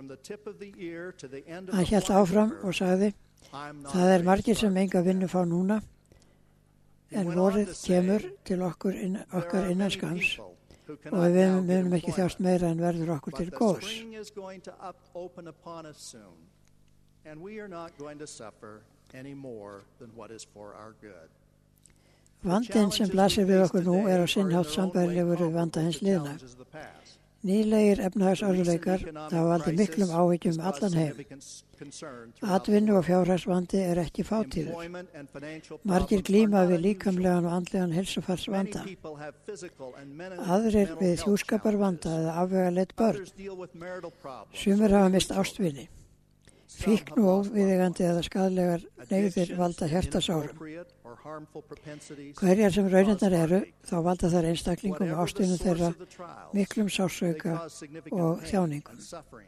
Hann hélt áfram og sagði: Það er margir sem enga vinnu fá núna, en vorið kemur til okkur inn, okkar innan skams og við munum ekki þjást meira en verður okkur til góðs. Vandinn sem blasir við okkur nú er á sinn hátt sambærilegur við vanda hins liðna. Nýlegir efnahagsörðuleikar hafa valdið miklum áhyggjum allan heim. Atvinnu og fjárhagsvandi er ekki fátíður. Margir glíma við líkamlegan og andlegan heilsufarsvanda. Aðrir við hjúskaparvanda eða afvegaleidd börn. Sumir hafa mist ástvini. Fíkn og óviðeigandi eða skaðlegar neyðir valda hjartasárum. Hverjar sem raunirnar eru, þá valda þær einstaklingum og ástunum þeirra miklum sársauka og þjáningum.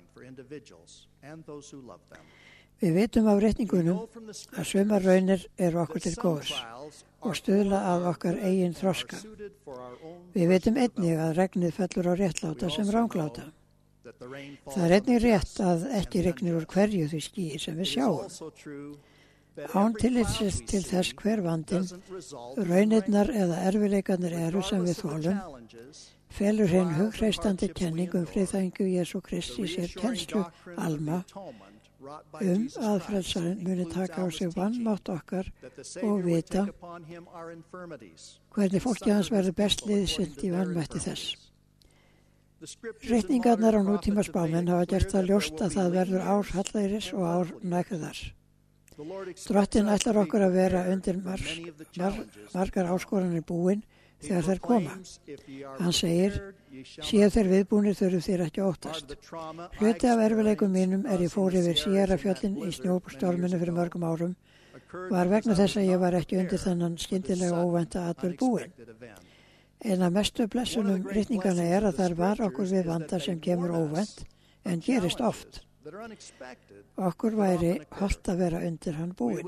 Við vitum af reikningunum að sumar raunir eru okkur til góðs og stuðla að okkar eigin þroska. Við vitum einnig að regnið fellur á réttláta sem rangláta. Það er einnig rétt að ekki regnir úr hverju því skýi sem við sjáum. Án tillitsins til þess hver vandinn, raunirnar eða erfileikarnir eru sem við þolum, felur hinn hugreistandi kenning um friðþægingu Jesú Krists í sér kennslu alma um að frelsarinn muni taka á sig vanmátt okkar og vita hvernig fólki hans verður best liðsind í vanmætti þess. Reikningarnar á nútíma spámenn hafa gert það ljóst að það verður ár hallæris og ár nægðar. Drottinn ætlar okkur að vera undir mar, mar, margar áskoranir búin þegar þær koma. Hann segir: Séu þeir viðbúnir þurfum þér ekki að óttast. Hluti af erfileikum mínum er ég fór yfir Sierrafjöllin í snjóstorminu fyrir mörgum árum var vegna þess að ég var ekki undir þennan skyndilega óvænta atburð búin. En að mestu blessunum ritningana er að þar var okkur við vanda sem kemur óvænt en gerist oft. Okkur væri hollt að vera undir hann búin.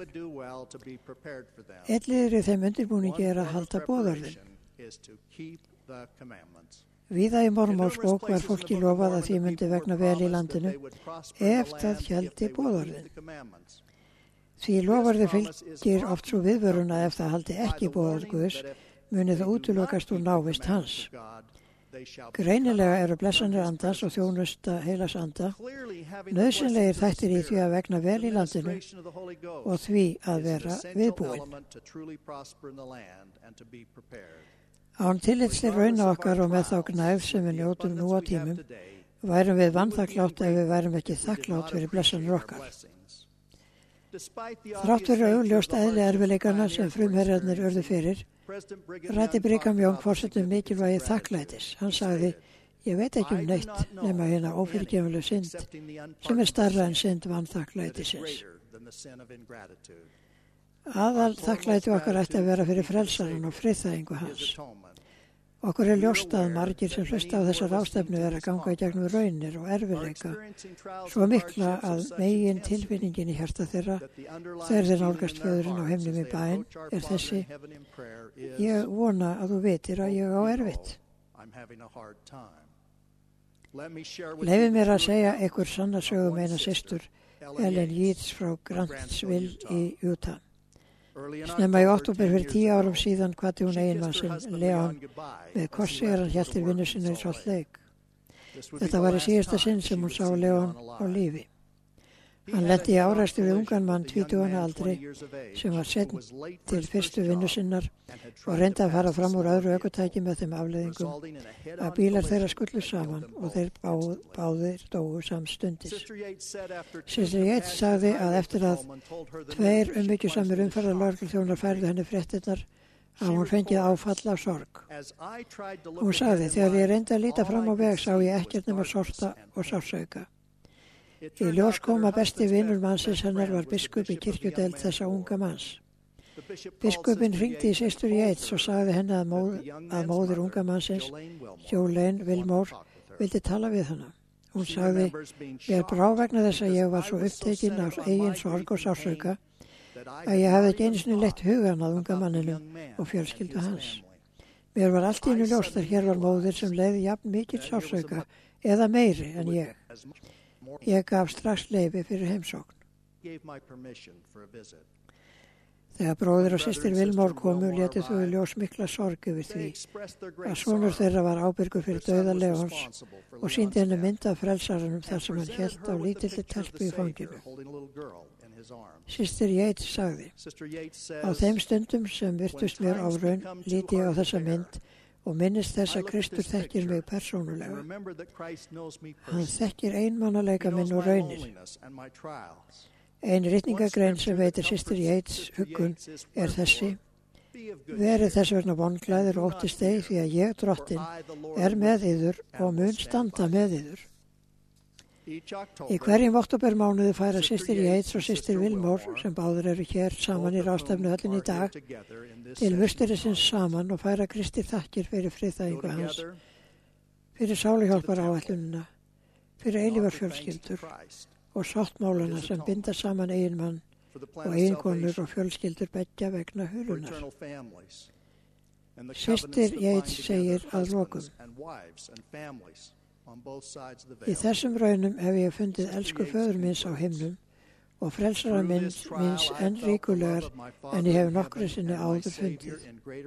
Einn liður í þeim undirbúningi er að halda boðorðin. Víða í Mormónsbók var fólki lofað að því myndi vegna vel í landinu ef það héldi boðorðin. Því lofarði fylgir oft svo viðvöruna ef það haldi ekki boðorð Guðs muni það útilokast úr návist hans. Greinilega eru blessanir andans og þjónusta heilags anda nauðsynlegir þættir í því að vegna vel í landinu og því að vera viðbúin. Án tillits til rauna okkar og með þá gnægð sem við njótum nú á tímum, værum við vanþakklátt ef við værum ekki þakklátt fyrir blessanir okkar. Þrátt fyrir augljóst eðli erfiðleikana sem frumherjarnir urðu fyrir, ræddi Brigham Young forseti um mikilvægi þakklætis. Hann sagði: Ég veit ekki um neitt nema hérna ófyrirgefnileg synd sem er stærra en synd vanþakklætisins. Aðal þakklæti okkar ætti að vera fyrir frelsarann og friðþægingu hans. Okkur er ljóst að margir sem hlusta á þessa ráðstefnu er að ganga í gegnum raunir og erfiðleika svo mikla að megin tilfinningin í hjarta þeirra þegar þeir nálgast föðurinn á heimnum í bæinn er þessi: Ég vona að þú vitir að ég á erfitt. Leyfið mér að segja ykkur sanna sögu um eina systur, Ellen Yeats frá Grantsville í Utah. Snemma í október fyrir tíu árum síðan hvatti hún eiginmann sinn Leon með kossi er hann hélt til vinnu sinni í Salt Lake. Þetta var í síðasta sinn sem hún sá Leon á lífi. Hann lenti í árekstri við ungan mann tvítugan að aldri sem var sett til fyrstu vinnu sinnar og reyndi að fara fram úr öðru ökutæki með þeim afleiðingum að bílar þeirra skullu saman og þeir báð, báðir dóu samstundis. Systir Yates sagði að eftir að tveir umhyggjusamir umferðarlögregluþjónar færðu henni fréttirnar að hún fengið áfall af sorg. Hún sagði, þegar ég reyndi að líta fram á veg sá ég ekkert nema sorta og sársauka. Í ljós kom að besti vinur mannsins hennar var biskup í kirkjudeild þessa unga manns. Biskupinn hringdi í systur Yates og sagði henni að, móð, að móðir unga mannsins, Jolene Wilmore, vildi tala við hana. Hún sagði, ég er brá vegna þess að ég var svo upptekinn af eigin sorg og sársauka að ég hafði ekki einu sinni leitt hugan að unga manninum og fjölskyldu hans. Mér var allt í einu ljóst að hér var móðir sem leiði jafn mikil sársauka eða meiri en ég. Ég gaf strax leyfi fyrir heimsókn. Þegar bróðir og systir Wilmore komu létu þau í ljós mikla sorg yfir því að sonur þeirra var ábyrgur fyrir dauða Leons og sýndi henni mynd af frelsaranum þar sem hann hélt á lítilli telpu í fanginu. Systir Yates sagði, á þeim stundum sem virtust mér á raun líti ég á þessa mynd og minnist þess að Kristur þekkir mig persónulega. Hann þekkir einmannalega minn og raunir. Ein ritningagrein sem veitir systir Yates huggun er þessi: verið þess vegna vonglæður og óttist ei því að ég, drottinn, er með yður og mun standa með yður. Í hverjum októbermánuði færa systir Yates og systir Wilmore, sem báður eru hér saman í ráðstefnu höllin í dag, til musterisins saman og færa Kristi þakkir fyrir friðþægingu hans, fyrir sáluhjálpar áætlunina, fyrir eilífar fjölskyldur og sáttmálana sem binda saman eiginmann og eiginkonur og fjölskyldur beggja vegna hulunar. Systir Yates segir að lokum: í þessum raunum hef ég fundið elsku föður minns á himnum og frelsara minns, minns enn ríkulegar en ég hef nokkru sinni áður fundið.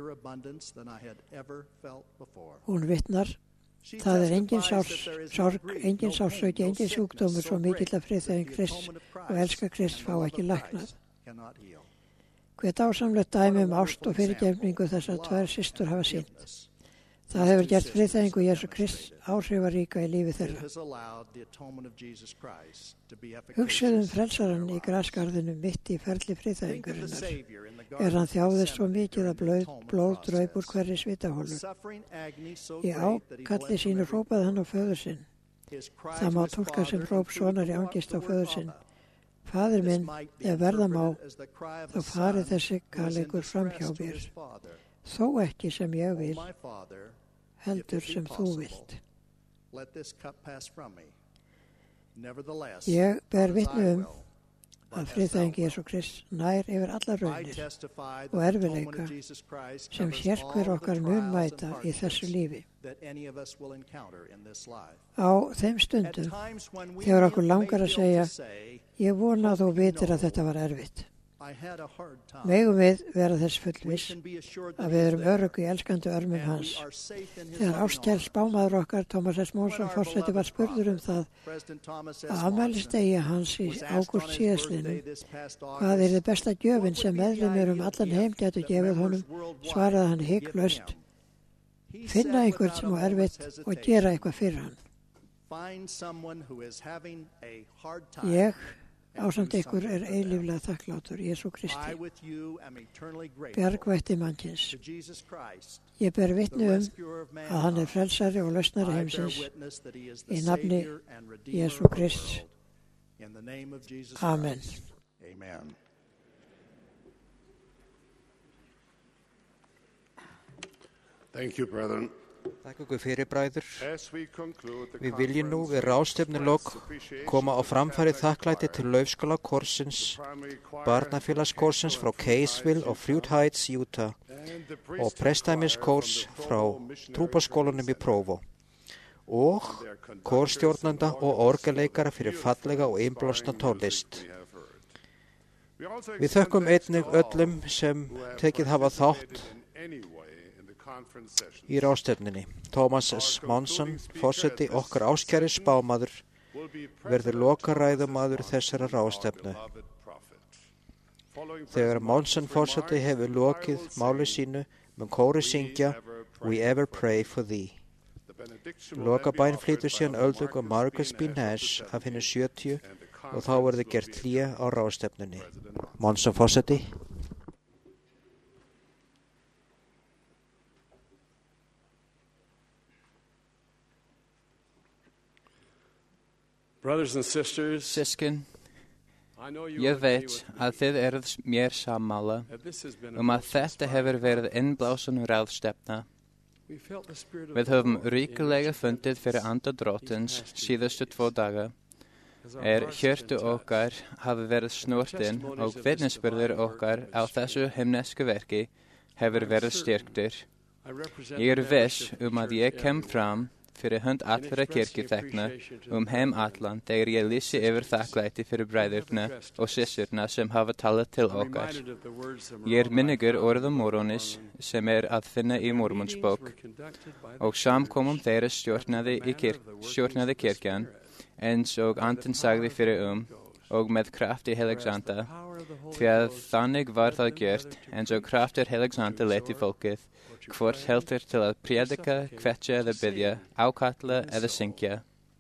Hún vitnar, það er engin sárs, sorg, engin sársauki, engin sjúkdómur svo mikill að friðþæging Krists og elska Krist fá ekki læknað. Hve dásamlegt dæmi um ást og fyrirgefningu þessar tvær systur hafa sýnt. Það hefur gert friðþægingu Jesú Krists áhrifaríka í lífi þeirra. Hugsuðum frelsarann í grasgarðinu mitt í ferli friðþægingurinnar. Er hann þjáðist svo mikið að blóð, blóð draup úr hverri svitaholu. Í ákalli sínu hrópaði hann á föður sinn. Það má túlka sem hróp sonar í angist á föður sinn. Faðir minn, ef verða má, þá farið þessi kærleikur framhjá mér. Þó ekki sem ég vil, heldur sem þú vilt. Ég ber vitni um að friðþægingi Jesú Krist nær yfir allar raunir og erfiðleika sem sérhver okkar mun mæta í þessu lífi. Á þeim stundum, þegar okkur langar að segja, ég vona að þú vitir að þetta var erfitt. Megum við vera þess fullviss að við erum örugg í elskandi örmum hans. Þegar ástkær spámaður okkar, Thomas S. Monson forseti, var spurður um það að afmælisdegi hans í ágúst síðastliðnum, hvað er þið besta gjöfin sem meðlimir um allan heim gætu gefið honum, svaraði hann hygglöst: finna einhvern sem á erfitt og gera eitthvað fyrir hann. Ég ásamt ykkur er eilíflega þakklátur Jesú Kristi, bjargvætti mannkins. Ég ber vitni um að hann er frelsari og lausnari heimsins í nafni Jesú Krist. Amen. Thank you, brethren. Takk ykkur fyrir, bræður. Við viljum nú við ráðstefnulok koma á framfæri þakklæti til Laufskóla Korsins, Barnafélagskórsins frá Kaysville og Fruit Heights, Utah og Prestæmiskórs frá Trúboskólanum í Provo og kórstjórnanda og orgeleikara fyrir fallega og innblásna tónlist. Við þökkum einnig öllum sem tekið hafa þátt í ráðstefnunni. Thomas S. Monson, forseti, okkar áskæri spámaður, verður lokaræðumaður þessara ráðstefnu. Þegar Monson forseti hefur lokið máli sínu, mun kóri syngja We Ever Pray for Thee. Lokabæn flytur síðan öldung og Margaret B. Nash af henni sjötíu og þá verður gert hlé á ráðstefnunni. Monson forseti. Brothers and sisters, Sískin, ég veit að þið eruð mér sammála um að þetta hefur verið innblásin ráðstefna. Við höfum ríkulega fundið fyrir anda Drottins síðustu tvo daga. Er hjörtu okkar hafi verið snortin og vitnisburður okkar á þessu himnesku verki hefur verið styrktur. Ég er viss um að ég kem fram fyrir hönd allra kirkjuþegna um heim allan þegar ég lýsi yfir þakklæti fyrir bræðurna og systurna sem hafa talað til okkar. Ég er minnigur orðum Mórónis sem er að finna í Mormonsbók og samkomum þeirra stjórnaði, kirk, stjórnaði kirkjan eins og Andinn sagði fyrir um og með krafti heilags anda, því að þannig var það gjört eins og kraftur heilags anda leiti fólkið, hvort heldur til að prédika, hvetja eða biðja, ákalla eða syngja.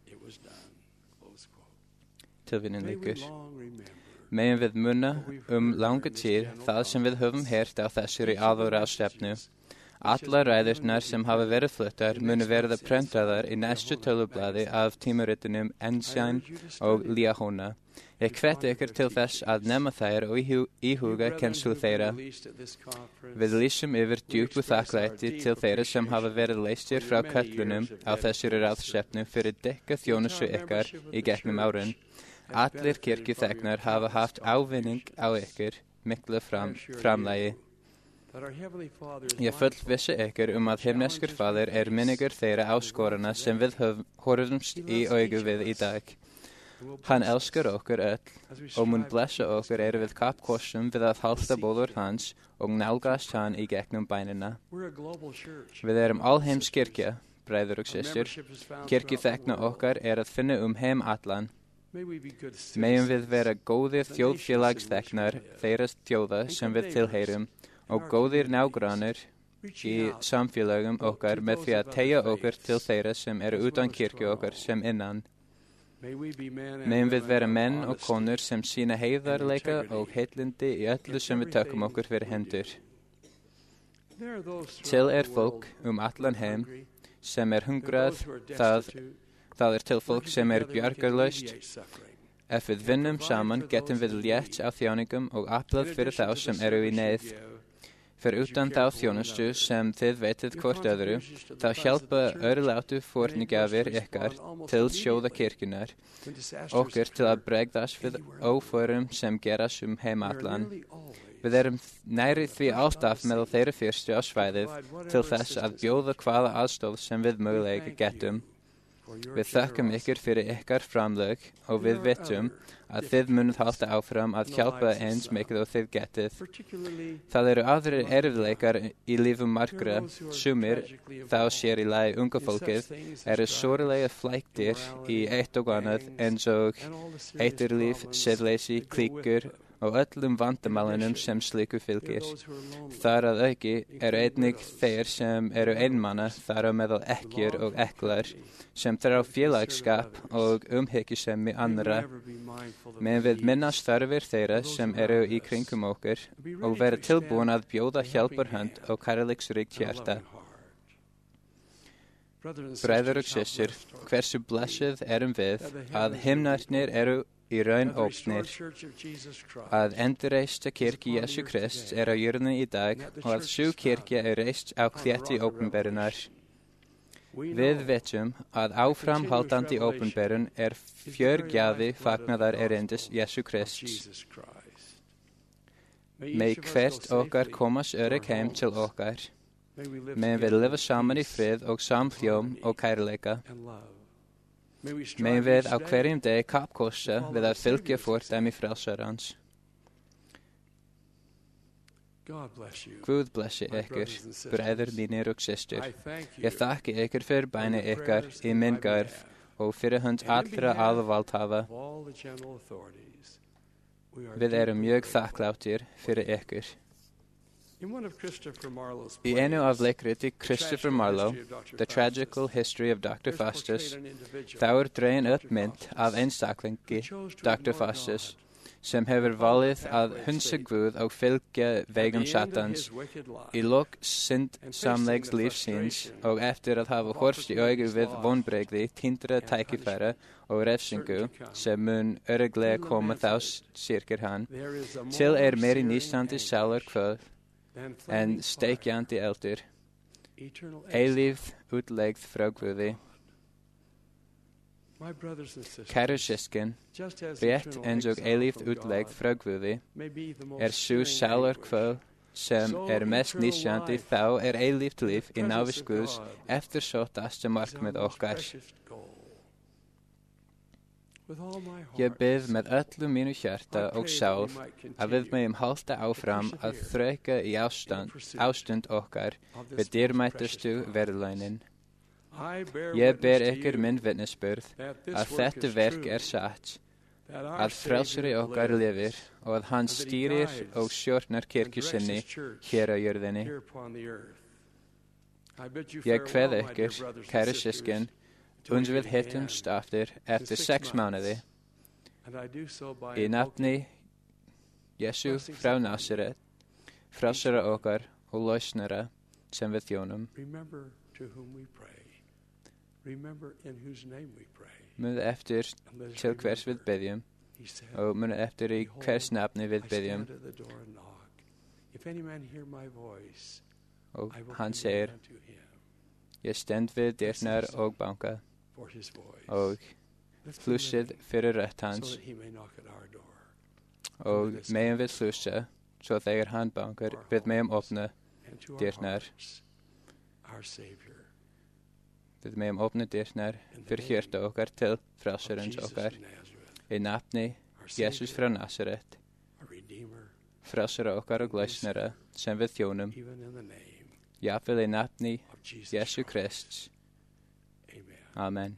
Tilvínin lýkur. Megum við muna um langa tíð það sem við höfum heyrt á þessari aðalráðstefnu. Allar ræðurnar sem hafa verið fluttar munu verða prentaðar í næstu tölublaði af tímaritunum Ensign og Liahona. Ég hveti ykkur til þess að nema þær og íhuga kennslu þeirra. Við lýsum yfir djúpu þakklæti til þeirra sem hafa verið leystir frá köllunum á þessari ráðstefnu fyrir dekka þjónustu ykkar í gegnum árin. Allir kirkjuþegnar hafa haft ávinning á ykkur, miklu fram, framlagi. Ég fullvissi ykkur um að himneskur faðir er minnigur þeirra áskorana sem við horfumst í augu við í dag. Hann elskar okkur öll og mun blessa okkur er við kappkossum við að halda bóður hans og nálgast hann í gegnum bænina. Við erum alheimskirkja, bræður og systur. Kirkjuþegna okkar er að finna um heim allan. Megum við vera góðir þjóðfélagsþegnar þeirra þjóða sem við tilheyrum og góðir nágrannir í samfélagum okkar með því að teygja okkur til þeirra sem eru utan kirkju okkar sem innan. Megum við vera menn og konur sem sína heiðarleika og heitlindi í öllu sem við tökum okkur fyrir hendur. Til er fólk um allan heim sem er hungrað, það, það er til fólk sem er bjargarlaust. Ef við vinnum saman getum við létt á þjáningum og aflað fyrir þá sem eru í neyð. Fyrir utan þá þjónustu sem þið veitið hvort öðru, þá hjálpa örlátu fórnigafir ykkar til sjóða kirkjunar, okkur til að bregðast við óförum sem gerast um heim allan. Við erum næri því alltaf með þeirra fyrstu á svæðið til þess að bjóða hvaða aðstoð sem við mögulega getum. Við þökkum ykkur fyrir ykkar framlög og við vitum að þið munið halda áfram að hjálpa eins mikið og þið getið. Það eru aðrir erfiðleikar í lífum margra, sumir, þá sér í lagi unga fólkið, eru sorglega flæktir í eitt og annað eins og eiturlíf, siðleysi, klíkur og öllum vandamálunum sem slíku fylgir. Þar að auki eru einnig þeir sem eru einmana, þar á meðal ekkjur og eklar, sem þarf á félagsskap og umhyggjusemi annarra. Men við minnast þarfir þeirra sem eru í kringum okkur og vera tilbúin að bjóða hjálparhönd og kærleiksríkt hjarta. Bræður og systur, hversu blessuð erum við að himnarnir eru í raun opnir, að endurreista kirkja Jesú Krist er á jörðinni í dag og að sú kirkja er reist á klétti ópenberunar. Við vitum að áframhaldandi ópenberun er fjörgjafi fagnaðar erindis Jesú Krists. Með hvert okkar komast örygg heim til okkar, með við lifa saman í frið og samhljóm og kærleika. Með við á hverjum deg kappkosta við að fylgja fordæmi frelsarans. Guð blessi ykkur, bræður mínir og systur. Ég þakka ykkur fyrir bæni ykkar í minn garð og fyrir hönd allra aðvaldhafa. Við erum mjög þakkláttir fyrir ykkur. Í einu af leikriti Christopher Marlowe, The Tragical History of Doctor Faustus, þá er dregin upp mynd af einstaklingi, Doctor Faustus, sem hefur valið að hunsa Guð og fylgja vegum Satans í lok syndsamlegs lífsins og eftir að hafa horfst í augu við vonbrigði, týndra tækifæra og refsingu sem mun örugglega koma þá syrgir hann. Til er meiri nístandi sálarkvöð en steikjandi eldur, eilífð útlegð frá Guði. Kæru systkin, rétt eins og eilífð útlegð frá Guði er sú sálarkvöð sem er mest nístandi, þá er eilíft líf í návist Guðs eftirsóttasta markmið okkar. Ég bið með öllu mínu hjarta og sál að við megum halda áfram að þrauka í ástand, ástund okkar við dýrmætustu verðlaunin. Ég ber ykkur minn vitnisburð að þetta verk er satt, að frelsari okkar lifir og að hann stýrir og stjórnar kirkju sinni hér á jörðinni. Ég kveð ykkur, kæru systkin, uns við hittumst aftur eftir sex mánuði. Í nafni Jesú frá Nasaret, frelsara okkar og lausnara sem við þjónum. Munið eftir til hvers við byggjum og munið eftir í hvers nafni við byggjum. Og hann segir, ég stend við dyrnar og banka og hlusið fyrir rödd hans og megum við hlusta svo þegar hann bankar við megum opna dyrnar. Við megum opna dyrnar fyrir hjarta okkar til frelsarans okkar í nafni Jesus frá Nasaret, frelsara okkar og lausnara sem við þjónum, jafnvel í nafni Jesu Krists. Amen.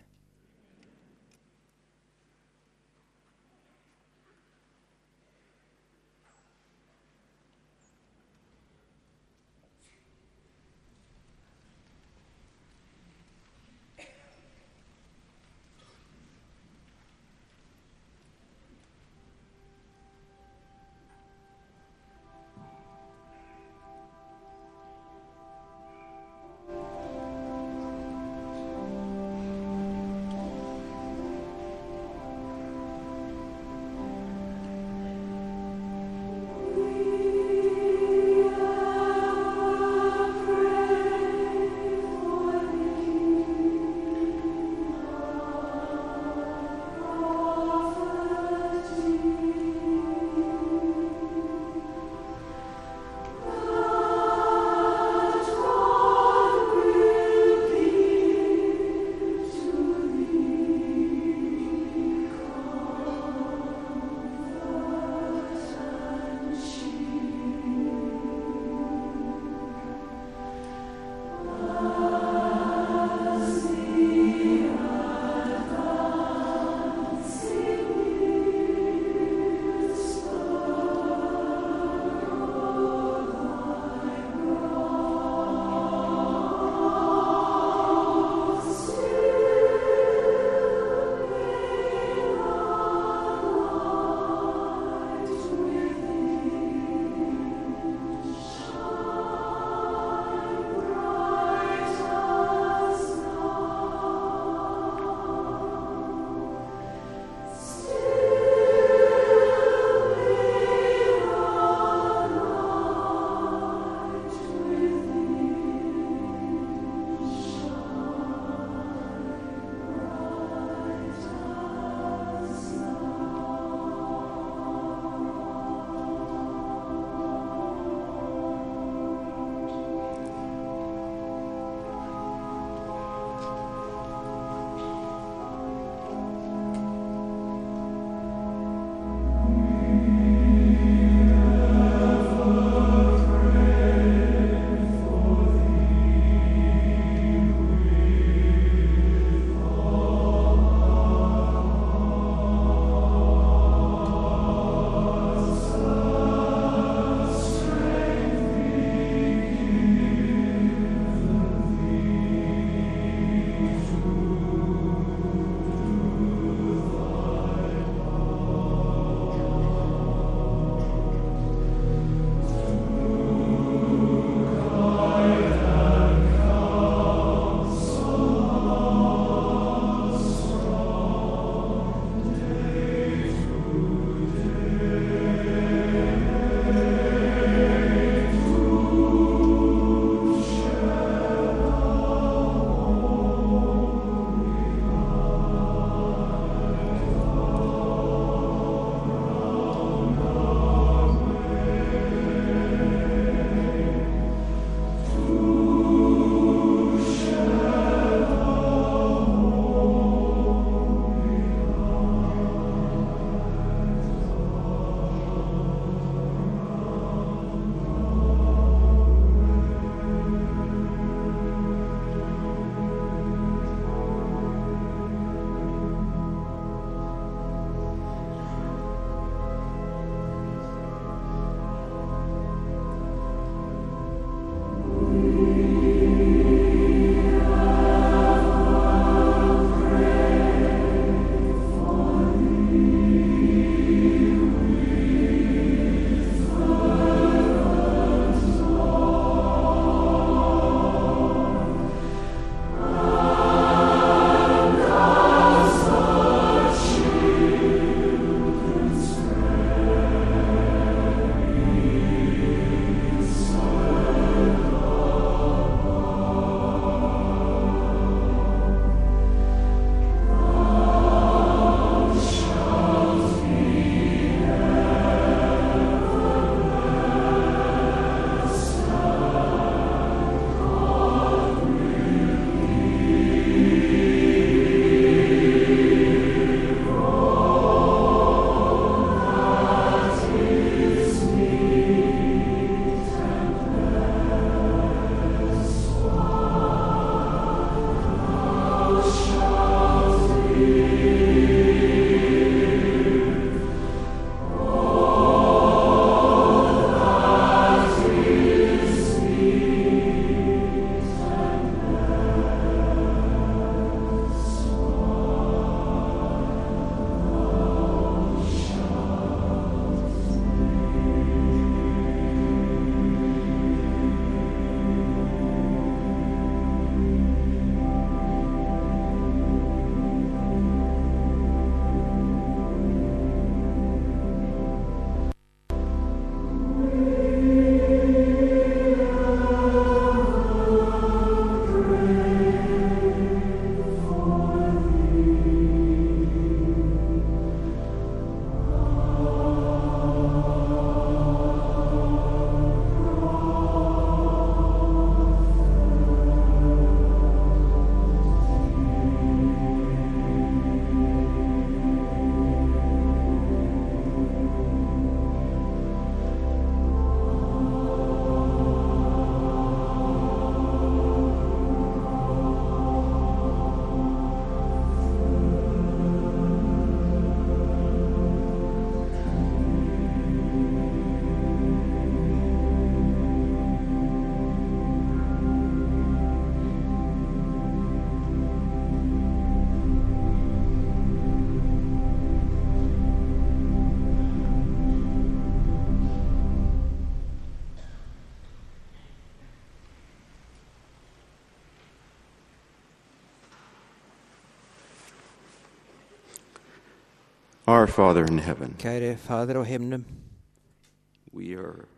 Our Father in heaven, Kæri Faðir á himnum, we are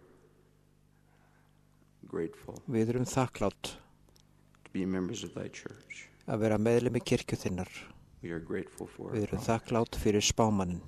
grateful við erum þakklátt to be members of thy church. að vera meðlimi kirkju þinnar. We are grateful for Við erum þakklátt fyrir spámannin,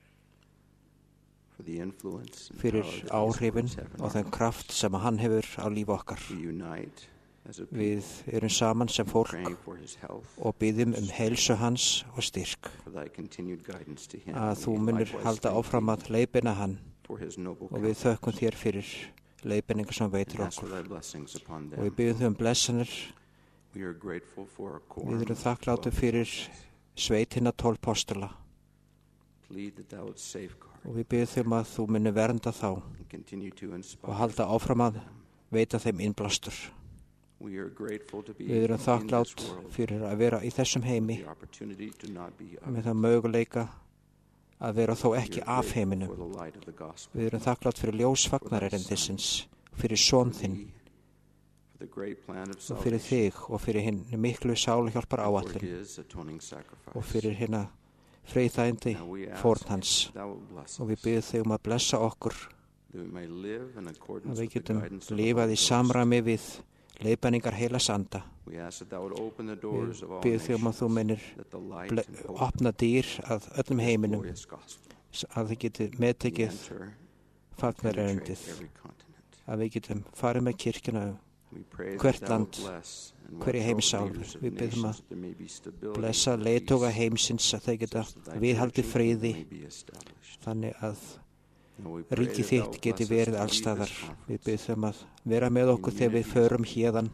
for the influence and fyrir power that these áhrifin words have in og our þann kraft sem hann hefur á líf okkar. We unite as a Við people, erum saman sem fólk praying for his health, og biðjum um heilsu hans og styrk, for thy continued guidance to him, að þú and munir likewise halda thank áfram thee að leiðbeina hann, for his noble og við counsel, þökkum þér fyrir leiðbeiningar sem and veitir ask for okkur, thy blessings upon og við them. biðjum þau um blessanir. We are grateful for our Við quorum erum of þakkláttir twelve fyrir apostles. sveitina tólf postula, Plead that thou wouldst safeguard og við biðjum þau um að þú munir vernda þá and continue to inspire og halda áfram að veita þeim innblástur. We are grateful to be Við erum in this þakklátt world, fyrir að vera í þessum heimi the opportunity to not be of með it. það möguleika að vera þó We ekki are af grateful heiminum. for the light of the gospel, Við erum þakklátt fyrir ljós fagnarerindisins, fyrir son for þinn thee, for the great plan of og fyrir salvation, þig og fyrir hinn miklu sáluhjálpar for áallin his atoning sacrifice. og fyrir hérna friðþægindi Now we ask fórn hans. that thou wilt bless Og við us, biðjum þig um að blessa okkur, that we may live in að accordance við with the getum guidance of the lifað Holy í Ghost. samræmi við leiðbeiningar heilags anda. We ask that thou would open the Við doors of all biðjum þig um að þú nations, munir that the light ble- and hope opna dýr að öllum of this heiminum, glorious gospel s- að þið getið may meðtekið enter, fagnarerindið, penetrate every continent. að við getum farið með kirkjuna We pray hvert that thou land, wilt bless and hverja watch heimsál. over leaders of Við biðjum nations, að that there may be stability blessa and leiðtoga peace, heimsins, að þeir geta such that thy viðhaldið church friði, may be established. þannig að And we pray ríki that thou þitt geti bless us verið to lead allstaðar. this Við conference, biðjum að vera með okkur þegar við förum héðan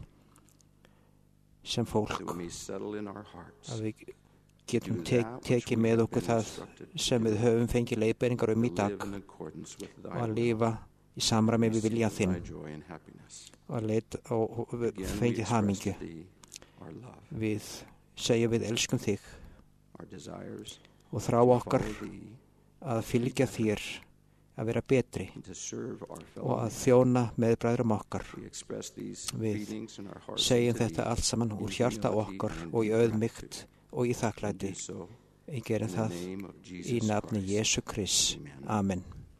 sem fólk, that we may settle in our hearts, að við getum tek, tekið með okkur það sem við höfum fengið leiðbeiningar um í to dag live in accordance with thy og að will, lifa í samræmi við vilja receive þinn thy joy and happiness. og, leita, og, og við Again, we fengið express hamingju. to thee our love, Við segjum við elskum þig our desires, og þrá to okkar follow thee, að fylgja þér, að vera betri and to serve our fellow og að man. þjóna meðbræðrum okkar. We express these Við feelings in our hearts segjum unto þetta thee, allt saman úr in hjarta humility okkar and og í in auðmygt gratitude. og í And þakklæti. do so Ég geri in the það name of í Jesus nafni Christ. Jésu Krist. Amen. Amen.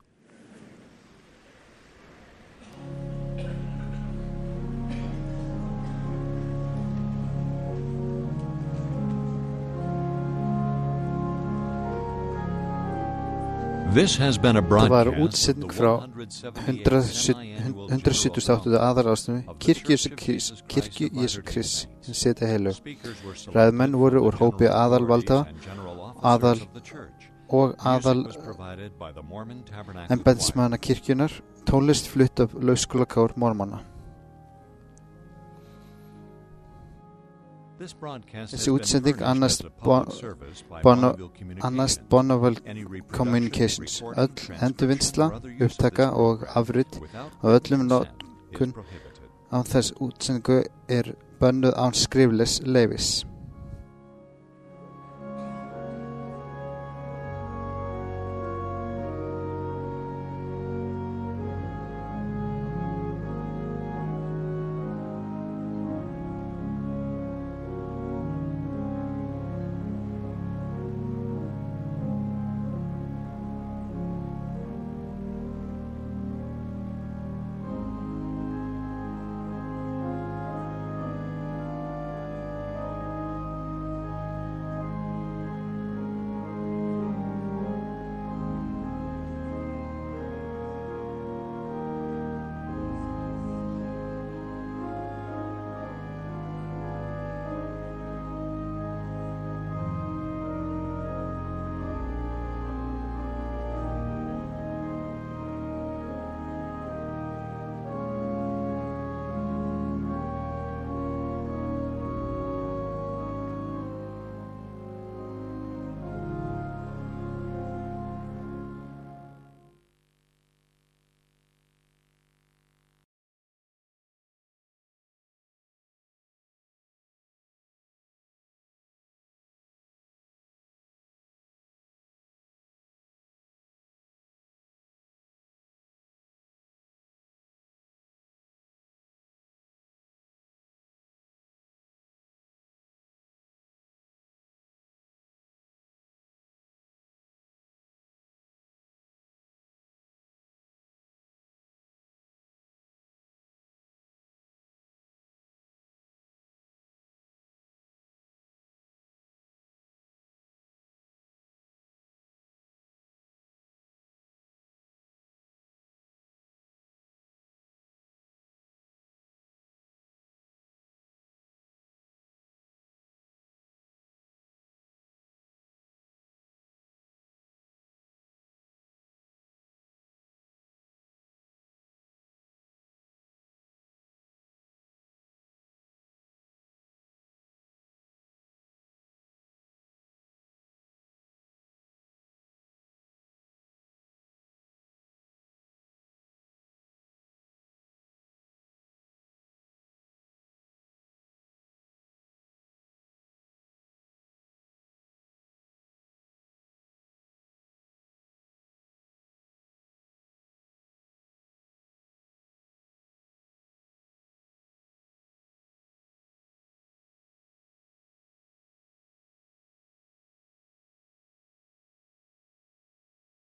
This has been a Það var broadcast of útsending the frá one hundred seventy-eighth hundrað sjötugasta aðalástunni of the Kirkju Church Jésu of Krist, Jesus Kirkju Christ of Jésu Latter-day Krist, Saints. sem setja heilu. Speakers were selected Ræðmenn voru úr from hópi general aðalvalda authorities and general officers aðal of the church. og Music aðal was provided by the Mormon Tabernacle embættismanna kirkjunar, tónlist flutt af lausskólakár mormana. This broadcast Þessi has been útsending furnished annast as a Bon- public service by Bono- Bonneville annast Communications. Bonneville Any reproduction, Communications. recording, Öll transcription, endurvinnsla, or other use of this upptaka og program afrit without af öllum consent notkun is prohibited. án þess útsendingu er bönnuð án skriflegs leyfis.